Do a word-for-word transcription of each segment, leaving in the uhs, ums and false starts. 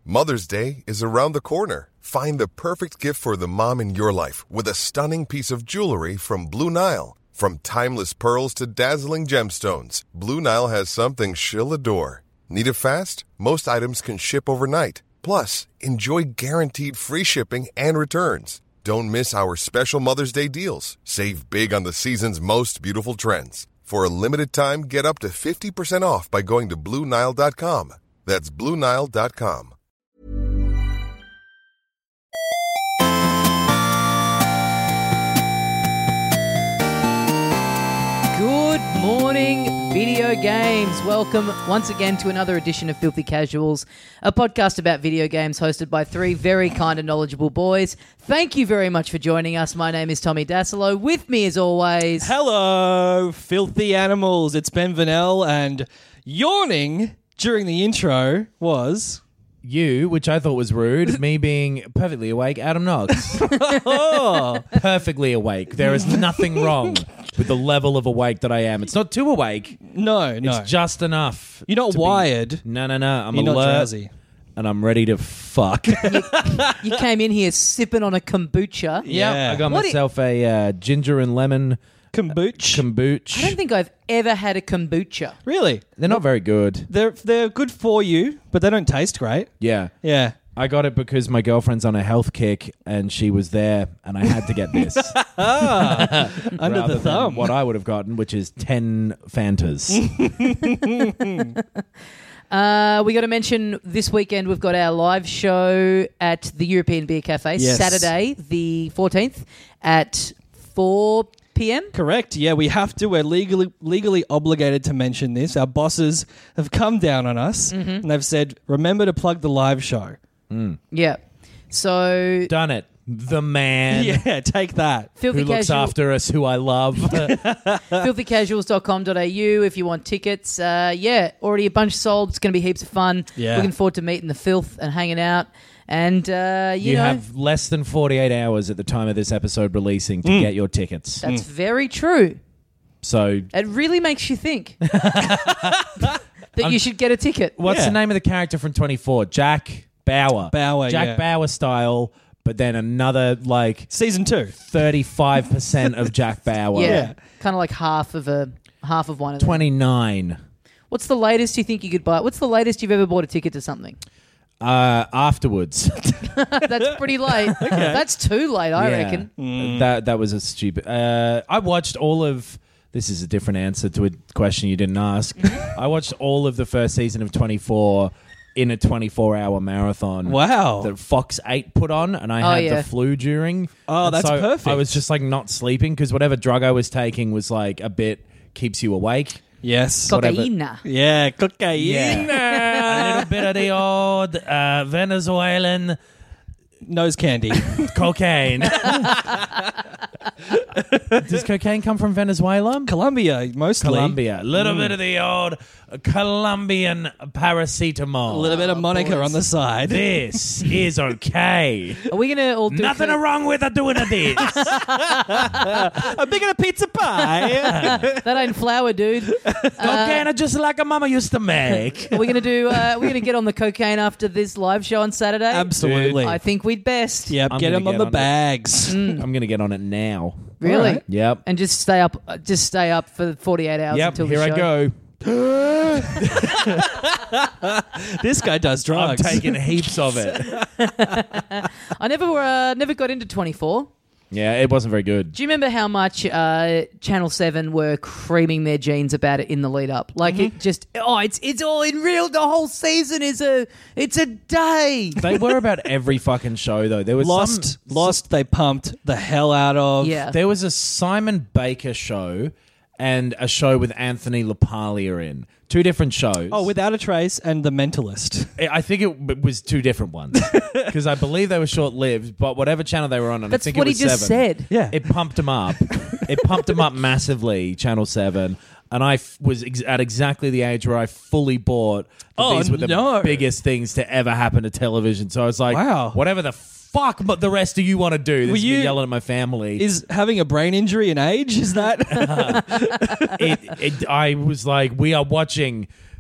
Mother's Day is around the corner. Find the perfect gift for the mom in your life with a stunning piece of jewelry from Blue Nile. From timeless pearls to dazzling gemstones, Blue Nile has something she'll adore. Need it fast? Most items can ship overnight. Plus, enjoy guaranteed free shipping and returns. Don't miss our special Mother's Day deals. Save big on the season's most beautiful trends. For a limited time, get up to fifty percent off by going to Blue Nile dot com. That's Blue Nile dot com. Good morning, video games. Welcome once again to another edition of Filthy Casuals, a podcast about video games hosted by three very kind and knowledgeable boys. Thank you very much for joining us. My name is Tommy Dasilo. With me, as always... Hello, filthy animals. It's Ben Vanel, and yawning during the intro was... You, which I thought was rude, me being perfectly awake, Adam Knox. Oh, perfectly awake. There is nothing wrong with the level of awake that I am. It's not too awake. No, no. It's just enough. You're not to wired. Be, no, no, no. I'm You're alert. not drowsy. And I'm ready to fuck. You came in here sipping on a kombucha. Yeah. I got What myself a uh, ginger and lemon Kombucha. kombucha. I don't think I've ever had a kombucha. Really? They're not very good. They're they're good for you, but they don't taste great. Yeah. Yeah. I got it because my girlfriend's on a health kick and she was there and I had to get this. Ah, under rather the thumb. than what I would have gotten, which is ten Fantas. Uh, we got to mention this weekend we've got our live show at the European Beer Cafe, Yes. Saturday the fourteenth at four p.m. Correct. Yeah, we have to. We're legally legally obligated to mention this. Our bosses have come down on us Mm-hmm. and they've said, remember to plug the live show. Yeah. So Done it. The man Yeah, take that. filthy who looks casual, after us, who I love. filthy casuals dot com dot a u if you want tickets. Uh, yeah, already a bunch sold. It's going to be heaps of fun. Yeah. Looking forward to meeting the filth and hanging out. And, uh, you, You know, have less than forty-eight hours at the time of this episode releasing to get your tickets. that's very true. So, It really makes you think that you should get a ticket. what's Yeah. the name of the character from twenty-four? Jack Bauer. Bauer, Jack yeah. Bauer style, but then another, like, Season two. thirty-five percent of Jack Bauer. Yeah, Yeah. kind of like half of a half of one of them. twenty-nine. What's the latest you think you could buy? What's the latest you've ever bought a ticket to something? Uh, afterwards. That's pretty late. That's too late, I Yeah. reckon. That that was a stupid. Uh, I watched all of. This is a different answer to a question you didn't ask. I watched all of the first season of twenty-four in a twenty-four hour marathon. Wow. That Fox eight put on, and I Oh, had yeah. the flu during. Oh, And that's so perfect. I was just like not sleeping because whatever drug I was taking was like a bit keeps you awake. Yes. Whatever. Cocaine. Yeah, cocaine. a little bit of the old uh, Venezuelan Nose candy. cocaine. Does cocaine come from Venezuela? Colombia, mostly. Colombia. A little bit of the old Colombian paracetamol. A little bit of Monica on the side. This is okay. Are we going to all do Nothing co- wrong with a doing of this. A big of a pizza pie. That ain't flour, dude. Cocaine are just like a mama used to make. Are we going to do? Uh, we're going to get on the cocaine after this live show on Saturday. Absolutely. I think we'd best. Yep, I'm get gonna them on get the on it. bags. I'm going to get on it now. Really? All right. Yep. And just stay up. uh, Just stay up for forty-eight hours Yep, until the here I show. go. This guy does I'm drugs. taking heaps of it. I never, uh, never got into twenty-four. Yeah, it wasn't very good. Do you remember how much uh, Channel Seven were creaming their jeans about it in the lead up? Like it just, oh, it's it's all in real. The whole season is a, it's a day. They were about every fucking show, though. There was Lost, some, Lost, they pumped the hell out of. Yeah. There was a Simon Baker show and a show with Anthony LaPaglia in. Two different shows. Oh, Without a Trace and The Mentalist. I think it w- was two different ones because I believe they were short-lived. But whatever channel they were on, and That's I think what it he was just seven, said. Yeah. it pumped them up. It pumped them up massively. Channel Seven, and I f- was ex- at exactly the age where I fully bought that Oh, these were the no. biggest things to ever happen to television. So I was like, Wow. whatever the fuck, but the rest of you want to do. This Were is me you- yelling at my family. Is having a brain injury an age? Is that? it, it, I was like, we are watching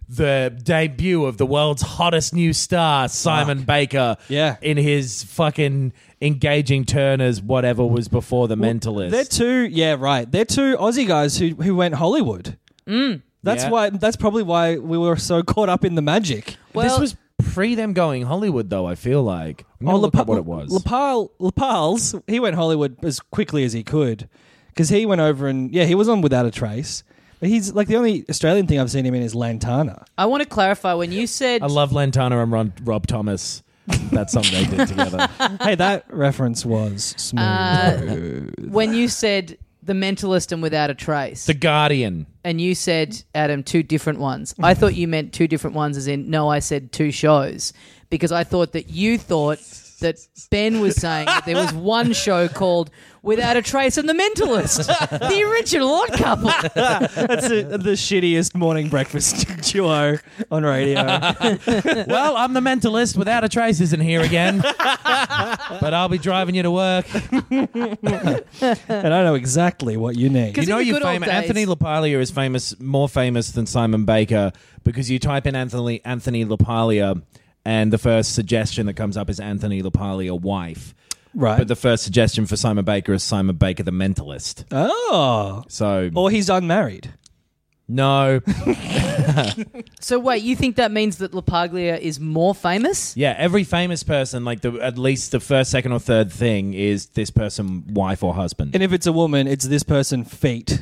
the debut of the world's hottest new star, Simon Baker, Yeah. in his fucking engaging turn as whatever was before The Mentalist. They're two, yeah, right. They're two Aussie guys who who went Hollywood. Mm. That's Yeah. why. That's probably why we were so caught up in the magic. Well, this was pre them going Hollywood, though, I feel like. I'm gonna look Lepa- up what it was. Lepal, Lepal's, he went Hollywood as quickly as he could because he went over and, yeah, he was on Without a Trace. But he's like the only Australian thing I've seen him in is Lantana. I want to clarify when you said I love Lantana and Ron, Rob Thomas. That song they did together. Hey, that reference was smooth. uh, when you said The Mentalist and Without a Trace, The Guardian. and you said, Adam, two different ones. I thought you meant two different ones, as in no, I said two shows, because I thought that you thought that Ben was saying that there was one show called Without a Trace and The Mentalist, the original Odd Couple. That's a, the shittiest morning breakfast duo on radio. Well, I'm the Mentalist. Without a Trace isn't here again. But I'll be driving you to work. And I know exactly what you need. Because You know in the you good old famous. days- Anthony LaPaglia is famous, more famous than Simon Baker, because you type in Anthony Anthony LaPaglia, and the first suggestion that comes up is Anthony LaPaglia wife. Right. But the first suggestion for Simon Baker is Simon Baker the Mentalist. Oh. So Or he's unmarried. no, So wait, you think that means that LaPaglia is more famous? yeah, every famous person, like the at least the first, second, or third thing is this person, wife or husband. And if it's a woman, it's this person feet.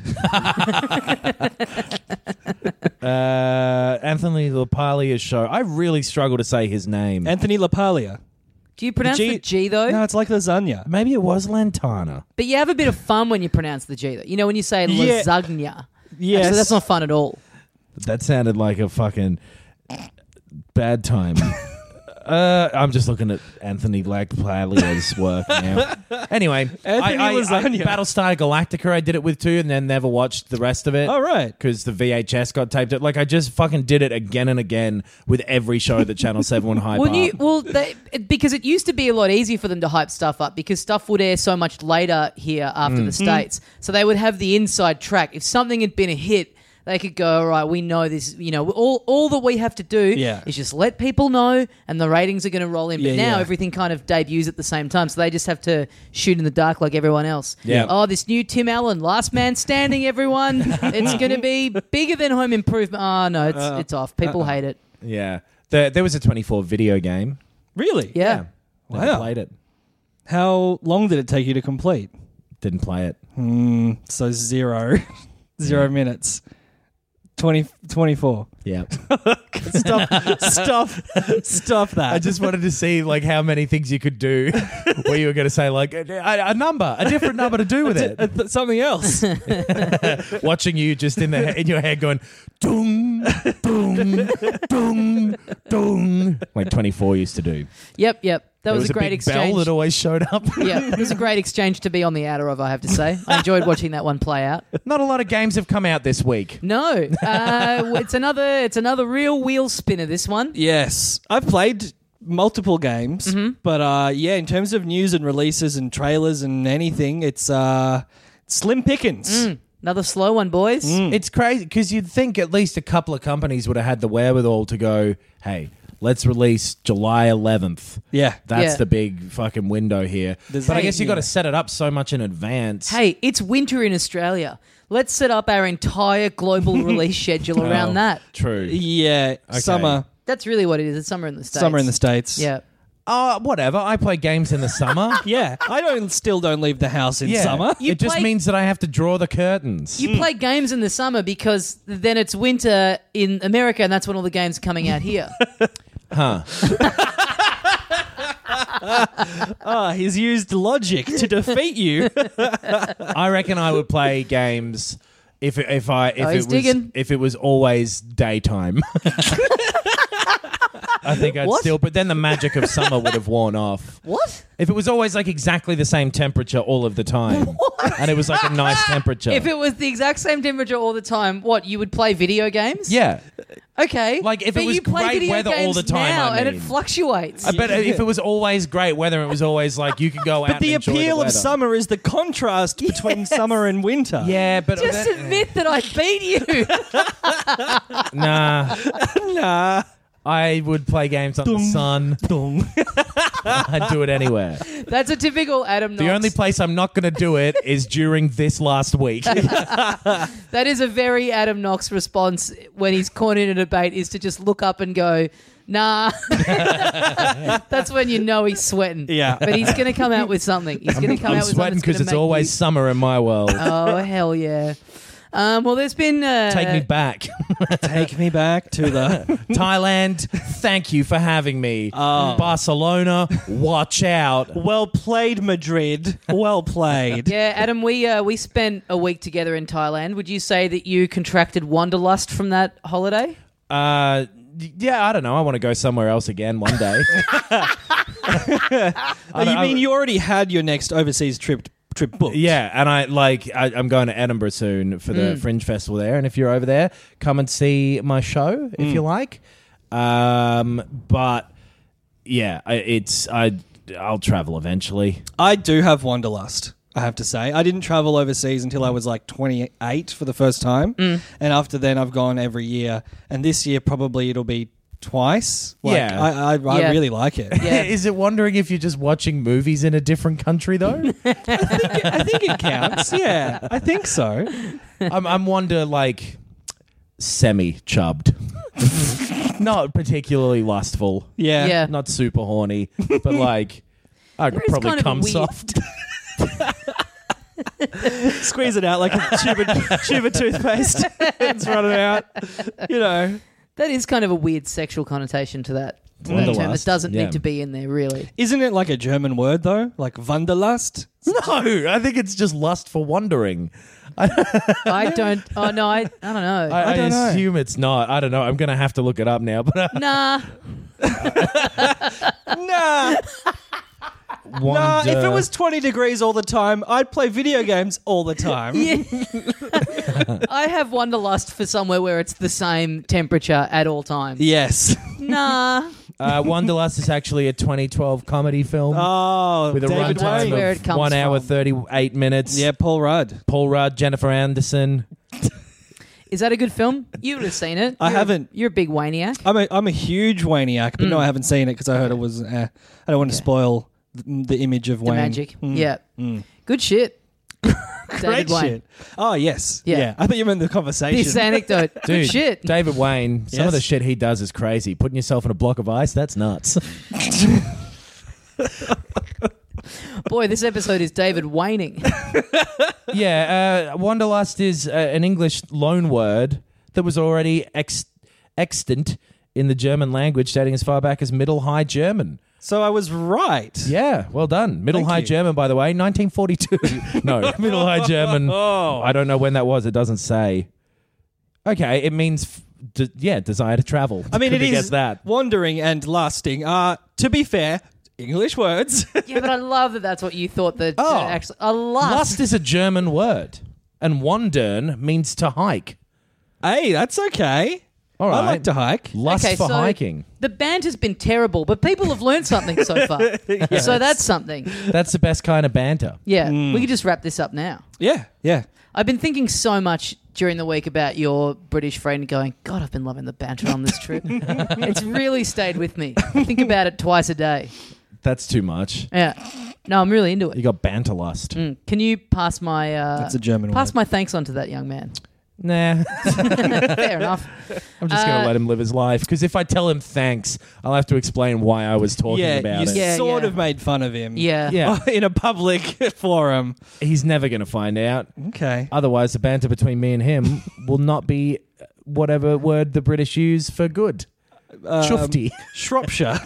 Uh, Anthony LaPaglia's show. I really struggle to say his name. Anthony LaPaglia. Do you pronounce G- the G though? No, it's like lasagna. Maybe it was Lantana. But you have a bit of fun when you pronounce the G though. You know, when you say Yeah. lasagna. Yes. Actually, that's not fun at all. That sounded like a fucking bad time. uh, I'm just looking at Anthony LaPaglia's work now. Anyway, Anthony I, I, I, Lasagna. Battlestar Galactica I did it with too, and then never watched the rest of it. Oh, right. Because the V H S got taped. It. Like I just fucking did it again and again with every show that Channel seven would hype Well, up. you, well, they, it- because it used to be a lot easier for them to hype stuff up because stuff would air so much later here after the States. So they would have the inside track. If something had been a hit, they could go, all right, we know this, you know, all all that we have to do Yeah. is just let people know and the ratings are going to roll in. But Yeah, now yeah. everything kind of debuts at the same time. So they just have to shoot in the dark like everyone else. Yeah. Oh, this new Tim Allen, Last Man Standing, everyone. It's going to be bigger than Home Improvement. Oh, no, it's, Uh, it's off. People hate it. yeah, there, there was a twenty-four video game. Really? Yeah. Never Wow. played it. How long did it take you to complete? Didn't play it. So zero. Zero minutes. twenty, twenty-four. Yeah. Stop, stop, stop that. I just wanted to see like how many things you could do where you were going to say like a, a number, a different number to do with it. Uh, th- something else. Watching you just in the in your head going dung dung dung dung like twenty-four used to do. Yep, yep. That There was, was a great big exchange. bell that always showed up. Yeah, it was a great exchange to be on the outer of, I have to say. I enjoyed watching that one play out. Not a lot of games have come out this week. No, uh, it's another it's another real wheel spinner, this one. Yes. I've played multiple games, Mm-hmm. but uh, yeah, in terms of news and releases and trailers and anything, it's uh, slim pickings. Mm, another slow one, boys. It's crazy because you'd think at least a couple of companies would have had the wherewithal to go, hey, let's release July eleventh. Yeah. That's Yeah. the big fucking window here. There's- but I Hey, guess you got to yeah. set it up so much in advance. Hey, it's winter in Australia. Let's set up our entire global release schedule Oh, around that. True. Yeah. Summer. That's really what it is. It's summer in the States. Summer in the States. Yeah. Oh, whatever. I play games in the summer. Yeah. I don't still don't leave the house in Yeah. summer. You it just play- means that I have to draw the curtains. You play games in the summer because then it's winter in America and that's when all the games are coming out here. Huh. Ah, he's used logic to defeat you. I reckon I would play games if it, if I if Oh, it he's was digging. if it was always daytime. I think I'd What? still. But then the magic of summer would have worn off. What? If it was always like exactly the same temperature all of the time, and it was like a nice temperature. If it was the exact same temperature all the time, what, you would play video games? yeah, Okay. Like, if it but was you play great video weather all games the time, now, I and it mean. fluctuates. I bet if it was always great weather, it was always like you could go out. But the and enjoy appeal the of weather. summer is the contrast between Yes. summer and winter. Yeah, but Just that- admit that I beat you. nah. Nah. I would play games on the sun. Dong. I'd do it anywhere. That's a typical Adam Knox. The only place I'm not going to do it is during this last week. That is a very Adam Knox response when he's cornered in a debate, is to just look up and go, nah. That's when you know he's sweating. Yeah. But he's going to come out with something. He's going to come I'm out with sweating something because that's it's gonna make always you- summer in my world. Oh, hell yeah. Um, well, there's been... Uh, Take me back. Take me back to the... Thailand, thank you for having me. Oh. Barcelona, watch out. Well played, Madrid. Well played. Yeah, Adam, we uh, we spent a week together in Thailand. Would you say that you contracted wanderlust from that holiday? Uh, yeah, I don't know. I want to go somewhere else again one day. Oh, you mean you already had your next overseas trip trip booked? Yeah, and I like I, I'm going to Edinburgh soon for the Fringe Festival there, and if you're over there, come and see my show if you like. Um, but yeah, I, it's I I'll travel eventually. I do have wanderlust, I have to say. I didn't travel overseas until I was like twenty-eight for the first time. And after then, I've gone every year. And this year, probably it'll be twice. Like, Yeah. I, I, I Yeah. really like it. Yeah. Is it wondering if you're just watching movies in a different country though? I think it counts. Yeah, I think so. I'm I'm wonder like semi chubbed, not particularly lustful, Yeah. Yeah. not super horny, but like I could There is probably kind of a come weird- soft. Squeeze it out like a tube of, tube of toothpaste. It's running out. You know. That is kind of a weird sexual connotation to that, to that Wanderlust, term. It doesn't yeah. need to be in there, really. Isn't it like a German word, though? Like Wanderlust? No, I think it's just lust for wandering. I don't... Oh, no, I, I don't know. I, I, don't know. assume it's not. I don't know. I'm going to have to look it up now. But uh, nah. Nah. Nah, if it was twenty degrees all the time, I'd play video games all the time. Yeah. I have wanderlust for somewhere where it's the same temperature at all times. Yes. Nah. uh, Wanderlust is actually a twenty twelve comedy film Oh, with a David runtime Wayne. Where it of comes one hour from. thirty-eight minutes. Yeah, Paul Rudd. Paul Rudd, Jennifer Anderson. Is that a good film? You would have seen it. I You're- haven't. You're a big Waniac. I'm a I'm a huge Wayniac, but no, I haven't seen it because I heard it was. Eh, I don't want to Okay. spoil the, the image of The Wayne. magic. Mm. Yeah. Mm. Good shit. Great David Wayne. shit. Oh yes, Yeah. yeah. I thought you meant the conversation. This anecdote. Good Dude, shit. David Wayne, some Yes. of the shit he does is crazy. Putting yourself in a block of ice, that's nuts. Boy, this episode is David Wayning. yeah, uh, Wanderlust is uh, an English loan word that was already ex- extant in the German language, dating as far back as Middle High German. So I was right. Yeah, well done. Middle Thank High you. German, by the way, nineteen forty-two. No, Middle High German. Oh. I don't know when that was. It doesn't say. Okay, it means, f- d- yeah, desire to travel. I mean, Couldn't it have is guessed that. wandering and lusting. Uh, to be fair, English words. Yeah, but I love that that's what you thought that Oh. uh, actually... A lust. Lust is a German word, and wandern means to hike. Hey, that's okay. All right. I like to hike. Lust Okay, for so hiking. The banter's been terrible, but people have learned something so far. So that's something. That's the best kind of banter. Yeah, Mm. we could just wrap this up now. Yeah, yeah. I've been thinking so much during the week about your British friend going, God, I've been loving the banter on this trip. It's really stayed with me. I think about it twice a day. That's too much. Yeah. No, I'm really into You it. got banter lust. Mm. Can you pass my... Uh, That's a German Pass word. my thanks on to that young man. Nah, Fair enough. I'm just going Uh, to let him live his life. Because if I tell him thanks, I'll have to explain why I was talking yeah, about you it. Yeah, sort yeah. of made fun of him. Yeah. Yeah. in a public forum. He's never going to find out. Okay. Otherwise, the banter between me and him will not be whatever word the British use for good. Um, Shufty. Shropshire.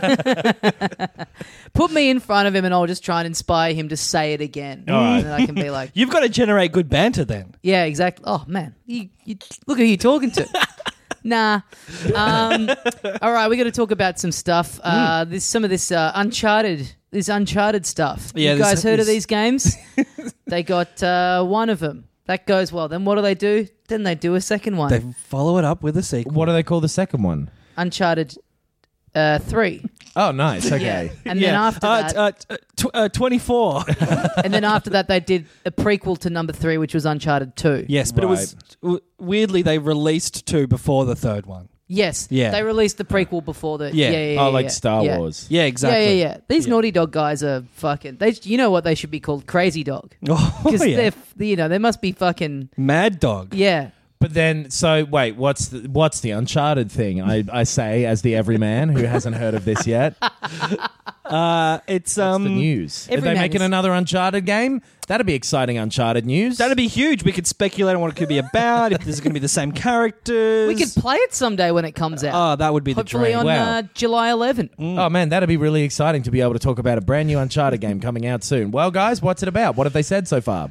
Put me in front of him and I'll just try and inspire him to say it again. All right. And then I can be like, You've got to generate good banter then. yeah, exactly. Oh, man. You, you, look who you're talking to. Nah. Um, all right, we got to talk about some stuff. Uh, this some of this uh, Uncharted, this Uncharted stuff. Yeah, you this- guys heard of this- these games? They got uh, one of them. That goes well. Then what do they do? Then they do a second one. They follow it up with a sequel. What do they call the second one? Uncharted uh, three. Oh, nice. Okay. Yeah. And then after uh, that, uh, uh, tw- uh, twenty-four. and then after that, they did a prequel to number three, which was Uncharted two. Yes, but it was w- weirdly they released two before the third one. Yes. Yeah. They released the prequel before the. Yeah. Yeah. yeah, yeah Oh, like yeah. Star yeah. Wars. Yeah, exactly. Yeah, yeah, yeah. These Yeah. Naughty Dog guys are fucking. They, you know what they should be called? Crazy Dog. Oh, Because yeah. they're, f- you know, they must be fucking. Mad Dog. Yeah. But then, so wait, what's the, what's the Uncharted thing? I, I say as the everyman who hasn't heard of this yet. Uh, it's What's um, the news? Are they Everyman making is- another Uncharted game? That'd be exciting. Uncharted news. That'd be huge. We could speculate on what it could be about. If this is going to be the same characters. We could play it someday when it comes out. Oh, that would be the Hopefully dream. on Wow. uh, July eleventh. Oh man, that'd be really exciting to be able to talk about a brand new Uncharted game coming out soon. Well, guys, what's it about? What have they said so far?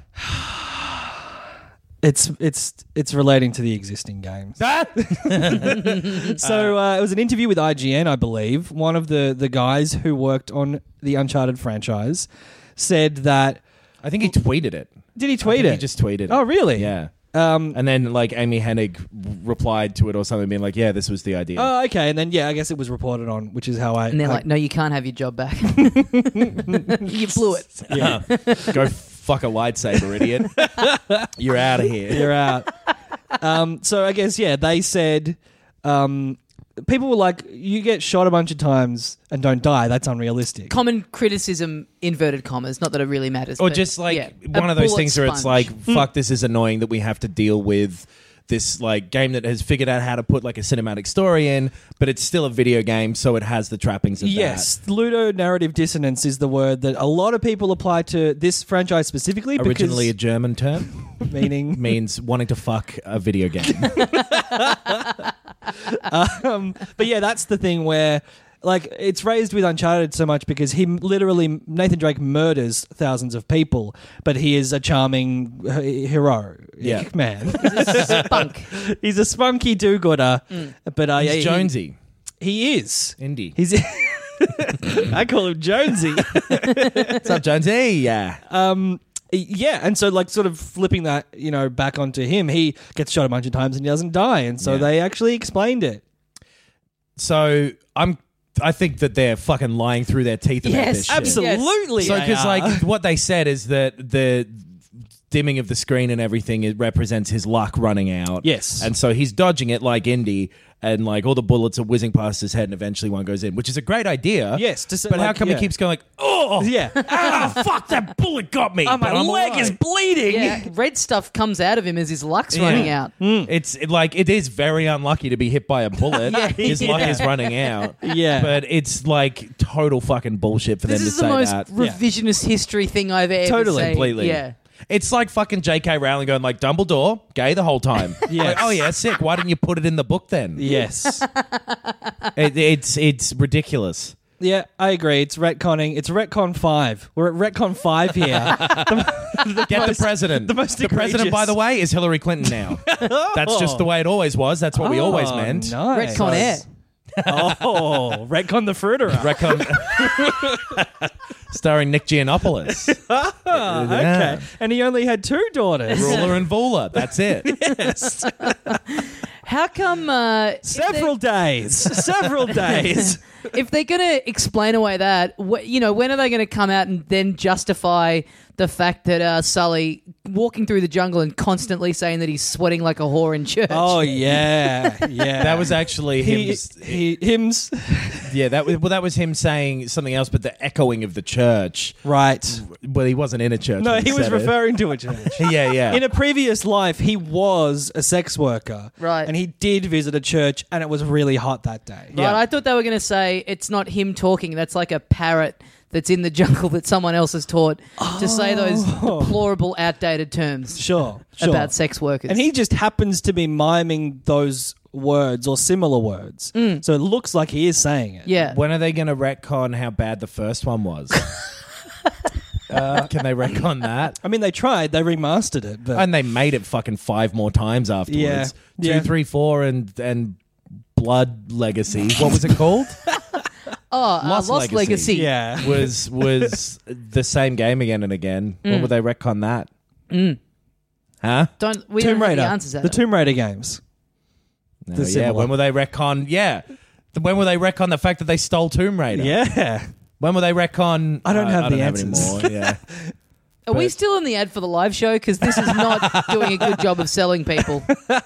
It's it's it's relating to the existing games. So uh, it was an interview with I G N, I believe. One of the, the guys who worked on the Uncharted franchise said that. I think he tweeted it. Did he I tweet think it? He just tweeted it. Oh, really? Yeah. Um, And then like Amy Hennig replied to it or something, being like, "Yeah, this was the idea." oh, okay. And then yeah, I guess it was reported on, which is how I. And they're I- like, no, you can't have your job back. You blew it. yeah, Go fuck a lightsaber, idiot. You're out of here. you're out. um, so I guess yeah, they said. Um, people were like, you get shot a bunch of times and don't die. That's unrealistic. Common criticism, inverted commas. Not that it really matters. Or but just like yeah, one a of those bullet things where it's sponge. like, fuck, this is annoying that we have to deal with this like game that has figured out how to put like a cinematic story in, but it's still a video game, so it has that. trappings of Yes, ludonarrative dissonance is the word that a lot of people apply to this franchise specifically. that. Originally a because, German term, meaning means wanting to fuck a video game. um, but yeah, that's the thing where like it's raised with Uncharted so much because he literally Nathan Drake murders thousands of people, but he is a charming uh, hero. Yeah. man. spunk. He's a spunky do-gooder, but uh, yeah, He's he- Jonesy. He is. Indy. He's. I call him Jonesy. What's up, Jonesy? Yeah. Um, yeah, and so like sort of flipping that, you know, back onto him, he gets shot a bunch of times and he doesn't die, and so Yeah. they actually explained it. So I'm. I think that they're fucking lying through their teeth about Yes, this shit. Absolutely. So, they because are. like what they said is that the dimming of the screen and everything it represents his luck running out. Yes. and so he's dodging it like Indy, and like all the bullets are whizzing past his head, and eventually one goes in, which is a great idea. Yes, to say, but how like, come yeah. he keeps going like, oh, yeah, ah, fuck, that bullet got me. oh, my but I'm leg is alive." bleeding. Yeah, red stuff comes out of him as his luck's Yeah. running out. It's it, like it is very unlucky to be hit by a bullet. Yeah. His luck Yeah. is running out. Yeah. but it's like total fucking bullshit for This them is to the say most that. revisionist history thing I've ever Totally. seen. Completely. Yeah. It's like fucking J K Rowling going like, Dumbledore, gay the whole time. Yes. Like, oh yeah, sick. Why didn't you put it in the book then? Yes. It, it's it's ridiculous. Yeah, I agree. It's retconning. It's retcon five. We're at retcon five here. the, Get most- the president. the most the president, egregious. by the way, is Hillary Clinton now. That's just the way it always was. That's what we Oh, always meant. Nice. Retcon Air. Oh, retcon the fruiterer. Recon- starring Nick Giannopoulos. Ah, okay. And he only had two daughters. Ruler and Vula. That's it. Yes. How come... Uh, if Several days. Several days. if they're going to explain away that, wh- you know, when are they going to come out and then justify the fact that uh, Sully walking through the jungle and constantly saying that he's sweating like a whore in church? Oh, yeah. Yeah. That was actually him. he, he, him's. Yeah, that was well. That was him saying something else, but the echoing of the church. Right. Well, he wasn't in a church. No, when he was said it. referring to a church. Yeah, yeah. In a previous life, he was a sex worker. Right. And he did visit a church, and it was really hot that day. Right, I thought they were going to say it's not him talking. That's like a parrot that's in the jungle that someone else has taught to say those deplorable, outdated terms Sure, sure. about sex workers. And he just happens to be miming those words or similar words. So it looks like he is saying it. yeah. When are they going to retcon how bad the first one was? uh, can they retcon that? I mean, they tried. They remastered it. But And they made it fucking five more times afterwards. Yeah. Two, Yeah. three, four, and and Blood Legacy. What was it called? Oh, uh, Lost Lost, Legacy. Legacy. Yeah. was was the same game again and again. When would they retcon that? Mm. Huh? Don't we Tomb don't have Raider. the answers to The that. Tomb Raider games. No, The yeah. similar. When will they retcon? Yeah. When will they retcon the fact that they stole Tomb Raider? Yeah. When will they retcon? I don't uh, have I the don't answers. Have anymore. Yeah. Are we still in the ad for the live show? Because this is not doing a good job of selling people.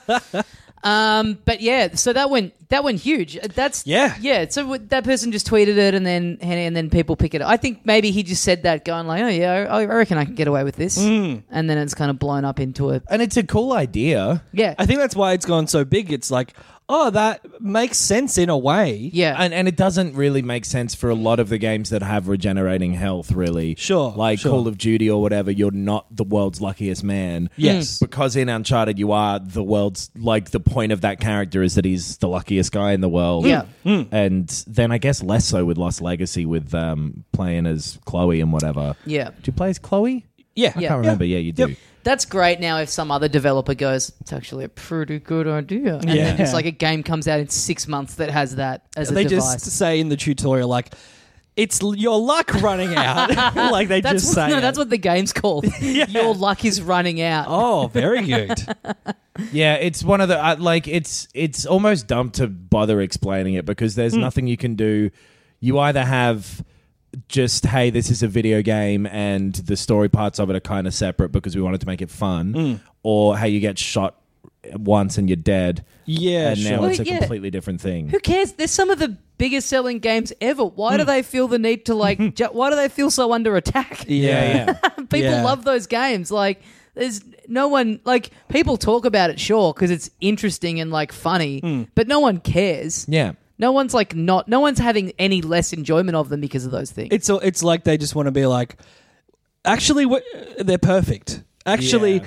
Um, but yeah, so that went that went huge. That's Yeah. yeah. So w- that person just tweeted it, and then and then people pick it up. I think maybe he just said that, going like, "Oh yeah, I I reckon I can get away with this," Mm. and then it's kind of blown up into a And it's a cool idea. yeah, I think that's why it's gone so big. It's like, oh, that makes sense in a way. yeah, And and it doesn't really make sense for a lot of the games that have regenerating health, really. Sure, Like sure. Call of Duty or whatever, you're not the world's luckiest man. Yes. Because in Uncharted, you are the world's, like, the point of that character is that he's the luckiest guy in the world. Yeah. And then I guess less so with Lost Legacy with um, playing as Chloe and whatever. yeah. Do you play as Chloe? Yeah. I Yeah. can't remember. Yeah, you do. Yep. That's great now if some other developer goes, it's actually a pretty good idea. And Yeah. then just like a game comes out in six months that has that as a They device. just say in the tutorial, like, it's l- your luck running out. Like they that's just what, say. no, it. that's what the game's called. Your luck is running out. Oh, very good. Yeah, it's one of the uh, like it's it's almost dumb to bother explaining it because there's Hmm. nothing you can do. You either have just hey, this is a video game and the story parts of it are kind of separate because we wanted to make it fun, Hmm. or hey, you get shot once and you're dead. Yeah, and now sure. Well, it's a yeah. completely different thing. Who cares? There's some of the biggest selling games ever. Why do they feel the need to like? ju- why do they feel so under attack? Yeah, yeah. People Yeah. love those games. Like, there's no one like people talk about it, sure, because it's interesting and like funny, but no one cares. yeah. No one's like not. No one's having any less enjoyment of them because of those things. It's it's it's like they just want to be like, actually, what, they're perfect. Actually,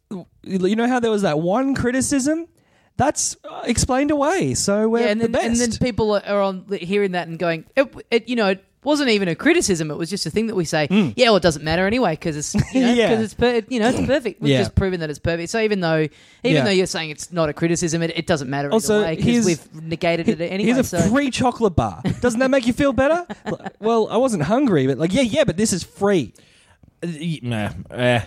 you know how there was that one criticism that's uh, explained away, so we're yeah, and the then best. and then people are- are on hearing that and going, it, it, you know, it wasn't even a criticism. It was just a thing that we say. Yeah, well, it doesn't matter anyway because it's you know, Yeah. 'cause it's per, you know it's perfect. We've Yeah. just proven that it's perfect. So even though even Yeah. though you're saying it's not a criticism, it, it doesn't matter Also, either way here's- because we've negated it anyway. Here's a so free chocolate bar. Doesn't that make you feel better? Well, I wasn't hungry, but like, yeah, yeah, but this is free. Uh, y- Nah, eh.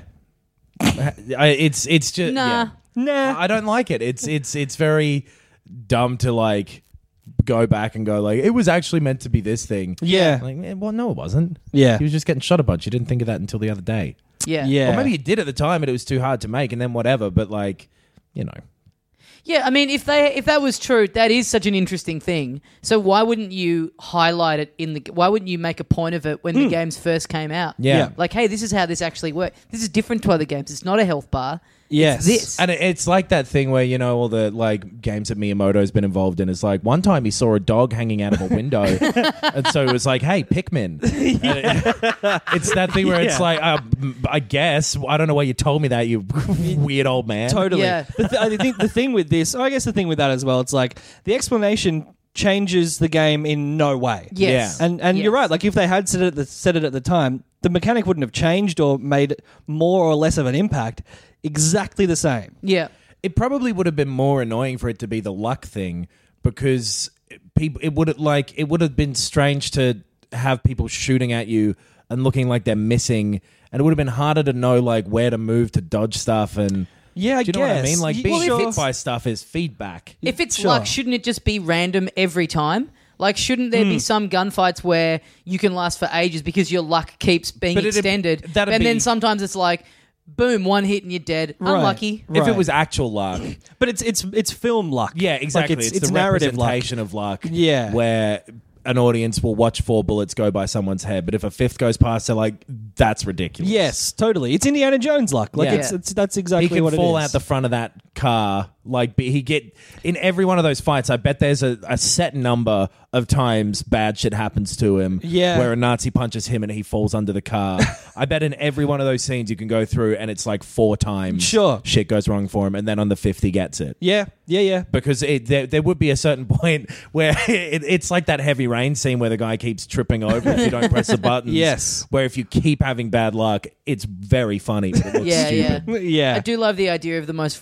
I- it's it's just Nah. yeah. Nah. I don't like it. It's it's it's very dumb to like go back and go like it was actually meant to be this thing. Yeah. Like, eh, well, no, it wasn't. Yeah. He was just getting shot a bunch. You didn't think of that until the other day. yeah, Yeah. Or maybe you did at the time and it was too hard to make, and then whatever. But like, you know, yeah. I mean, if they if that was true, that is such an interesting thing. So why wouldn't you highlight it in the? Why wouldn't you make a point of it when the games first came out? yeah. Yeah. Like, hey, this is how this actually works. This is different to other games. It's not a health bar. Yes. It's this. And it- it's like that thing where, you know, all the like games that Miyamoto's been involved in. It's like one time he saw a dog hanging out of a window. And so it was like, hey, Pikmin. And it- it's that thing where it's Yeah. like, uh, I guess, I don't know why you told me that, you weird old man. Yeah. Totally. The th- I think the thing with this, oh, I guess the thing with that as well, it's like the explanation changes the game in no way. Yes. Yeah. And and Yes. you're right. Like if they had said it, at the, said it at the time, the mechanic wouldn't have changed or made more or less of an impact. Exactly the same. Yeah. It probably would have been more annoying for it to be the luck thing because people, it would have like, it would have been strange to have people shooting at you and looking like they're missing. And it would have been harder to know like where to move to dodge stuff and Yeah, I do you know what I guess. mean? Like Y- being well, if hit it's- by stuff is feedback. If it's Sure. luck, shouldn't it just be random every time? Like, shouldn't there be some gunfights where you can last for ages because your luck keeps being But it'd- extended? that'd and be- then sometimes it's like, boom, one hit and you're dead. Right. Unlucky. If it Right. was actual luck, But it's it's it's film luck. yeah, exactly. Like it's, it's, the narrative luck. representation of luck. Yeah. where an audience will watch four bullets go by someone's head, but if a fifth goes past, they're like, "That's ridiculous." Yes, totally. It's Indiana Jones luck. Like Yeah. it's, it's that's exactly he can what fall it is. out the front of that car. Like be- he get in every one of those fights. I bet there's a, a set number of times bad shit happens to him. Yeah. where a Nazi punches him and he falls under the car. I bet in every one of those scenes you can go through and it's like four times. Sure. shit goes wrong for him, and then on the fifth he gets it. Yeah, yeah, yeah. Because it, there, there would be a certain point where it, it's like that Heavy Rain scene where the guy keeps tripping over if you don't press the buttons. Yes. Where if you keep having bad luck, it's very funny. But it looks Yeah, stupid. yeah. Yeah. I do love the idea of the most frustrating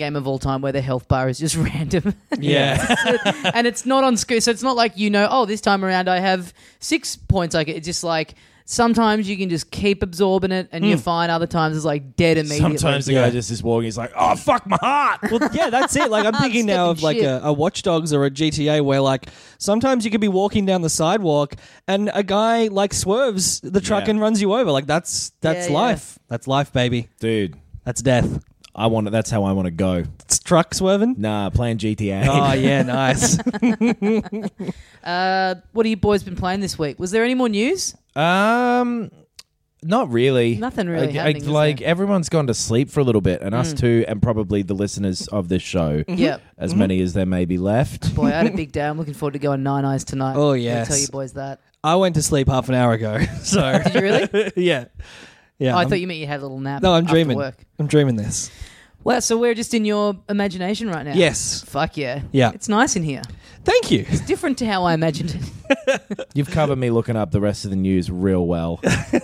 game of all time where the health bar is just random. Yeah. And it's not on screen, so it's not like, you know, oh, this time around I have six points. Like it's just like sometimes you can just keep absorbing it and mm. you're fine. Other times it's like dead immediately. Sometimes the yeah. guy just is walking. He's like, "Oh fuck my heart." Well, yeah, that's it. Like I'm thinking now of like a, a Watch Dogs or a G T A where like sometimes you could be walking down the sidewalk and a guy like swerves the truck Yeah. and runs you over. Like that's that's Yeah, life. Yeah. That's life, baby. Dude, that's death. I want. That's how I want to go. It's truck swerving. Nah, playing G T A. Oh yeah, nice. uh, what have you boys been playing this week? Was there any more news? Um, not really. Nothing really Like, happening, I- is like there? everyone's gone to sleep for a little bit, and us Mm. too, and probably the listeners of this show. Yep. As Mm-hmm. many as there may be left. Boy, I had a big day. I'm looking forward to going Nine Eyes tonight. Oh, I'll yes. tell you boys that. I went to sleep half an hour ago. So Did you really? yeah, yeah. Oh, I I'm- thought you meant you had a little nap. No, I'm after dreaming. Work. I'm dreaming this. Well, so we're just in your imagination right now. Yes. Fuck yeah. Yeah. It's nice in here. Thank you. It's different to how I imagined it. You've covered me looking up the rest of the news real well.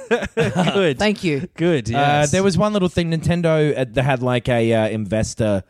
Good. Thank you. Good. Uh, Yes. there was one little thing. Nintendo uh, they had like a uh, investor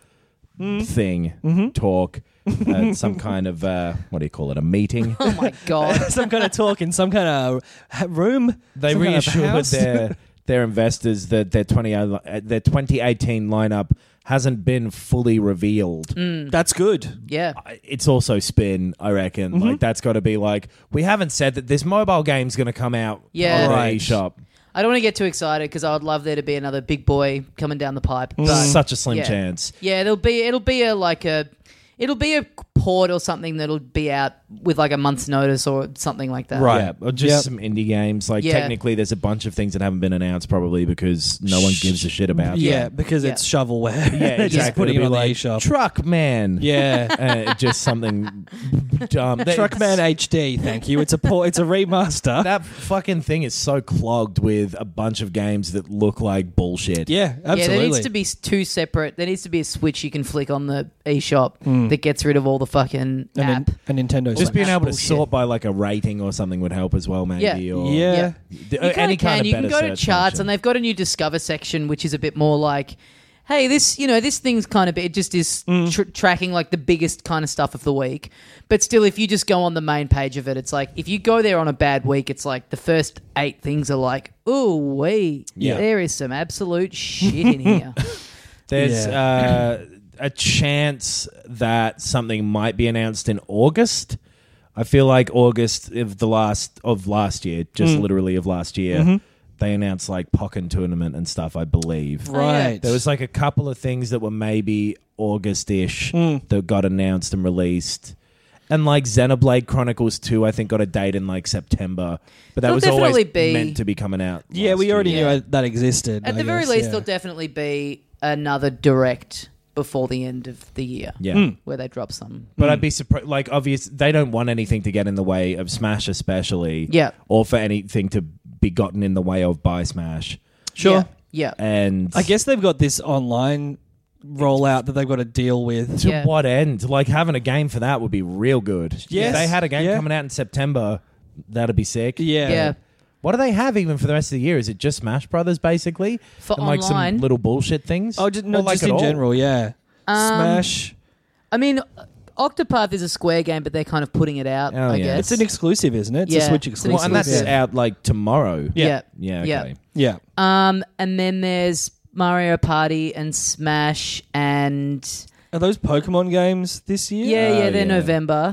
thing Mm-hmm. talk, uh, some kind of uh, what do you call it? A meeting. Oh my God. some kind of talk in some kind of ha- room. They some kind of reassured house. their their investors that their twenty uh, their twenty eighteen lineup hasn't been fully revealed. That's good. Yeah. It's also spin, I reckon. Mm-hmm. Like that's got to be like we haven't said that this mobile game's going to come out Yeah. on Right. the eShop. I don't want to get too excited because I would love there to be another big boy coming down the pipe. But Such a slim yeah. chance. Yeah, it'll be it'll be a like a it'll be a port or something that'll be out with like a month's notice or something like that. Right. Yeah, or just Yep. some indie games. Like Yeah. technically, there's a bunch of things that haven't been announced probably because no one gives a shit about. Yeah, them. because Yeah. it's shovelware. Yeah, They're exactly. just putting it It'll on be the like, eShop. Truck man. Yeah. uh, just something dumb. That- Truckman H D, thank you. It's a por- it's a remaster. That fucking thing is so clogged with a bunch of games that look like bullshit. yeah, absolutely. Yeah, there needs to be s- two separate. There needs to be a switch you can flick on the eShop that gets rid of all the fucking a, app. nin- a Nintendo. Just Switch. being able to Bullshit. sort by like a rating or something would help as well, maybe. Yeah. Or Yeah. D- You kind any of can. kind of You can better go to search charts, function. and they've got a new Discover section, which is a bit more like, hey, this you know this thing's kind of it just is Mm. tr- tracking like the biggest kind of stuff of the week. But still, if you just go on the main page of it, it's like if you go there on a bad week, it's like the first eight things are like, ooh, wait, Yeah. there is some absolute shit in here. There's Yeah. uh, a chance that something might be announced in August. I feel like August of the last of last year, just Mm. literally of last year, Mm-hmm. they announced like Pokken tournament and stuff. I believe Right. there was like a couple of things that were maybe August-ish Mm. that got announced and released. And like Xenoblade Chronicles two, I think got a date in like September, but that There'll was always definitely be- meant to be coming out. Yeah, last we already year. knew that existed. At I the very guess, least, yeah. there'll definitely be another direct before the end of the year. Yeah. Mm. Where they drop some. But I'd be surprised. Like, obvious, they don't want anything to get in the way of Smash, especially. Yeah. Or for anything to be gotten in the way of by Smash. Sure. Yeah. yeah. And I guess they've got this online rollout that they've got to deal with. to Yeah. what end? Like having a game for that would be real good. Yes. If they had a game Yeah. coming out in September, that'd be sick. Yeah. Yeah. What do they have even for the rest of the year? Is it just Smash Brothers basically? For and like online? some little bullshit things? Oh, just, Or no, like just at in all? general, yeah. Um, Smash. I mean, Octopath is a Square game, but they're kind of putting it out, Oh, I yeah. guess. It's an exclusive, isn't it? It's Yeah, a Switch it's an exclusive. Well, and that's exclusive. out like tomorrow. Yeah. Yeah, Yeah. okay. Yeah. Um, and then there's Mario Party and Smash and... Are those Pokemon games this year? Yeah, yeah, Oh, they're yeah. November.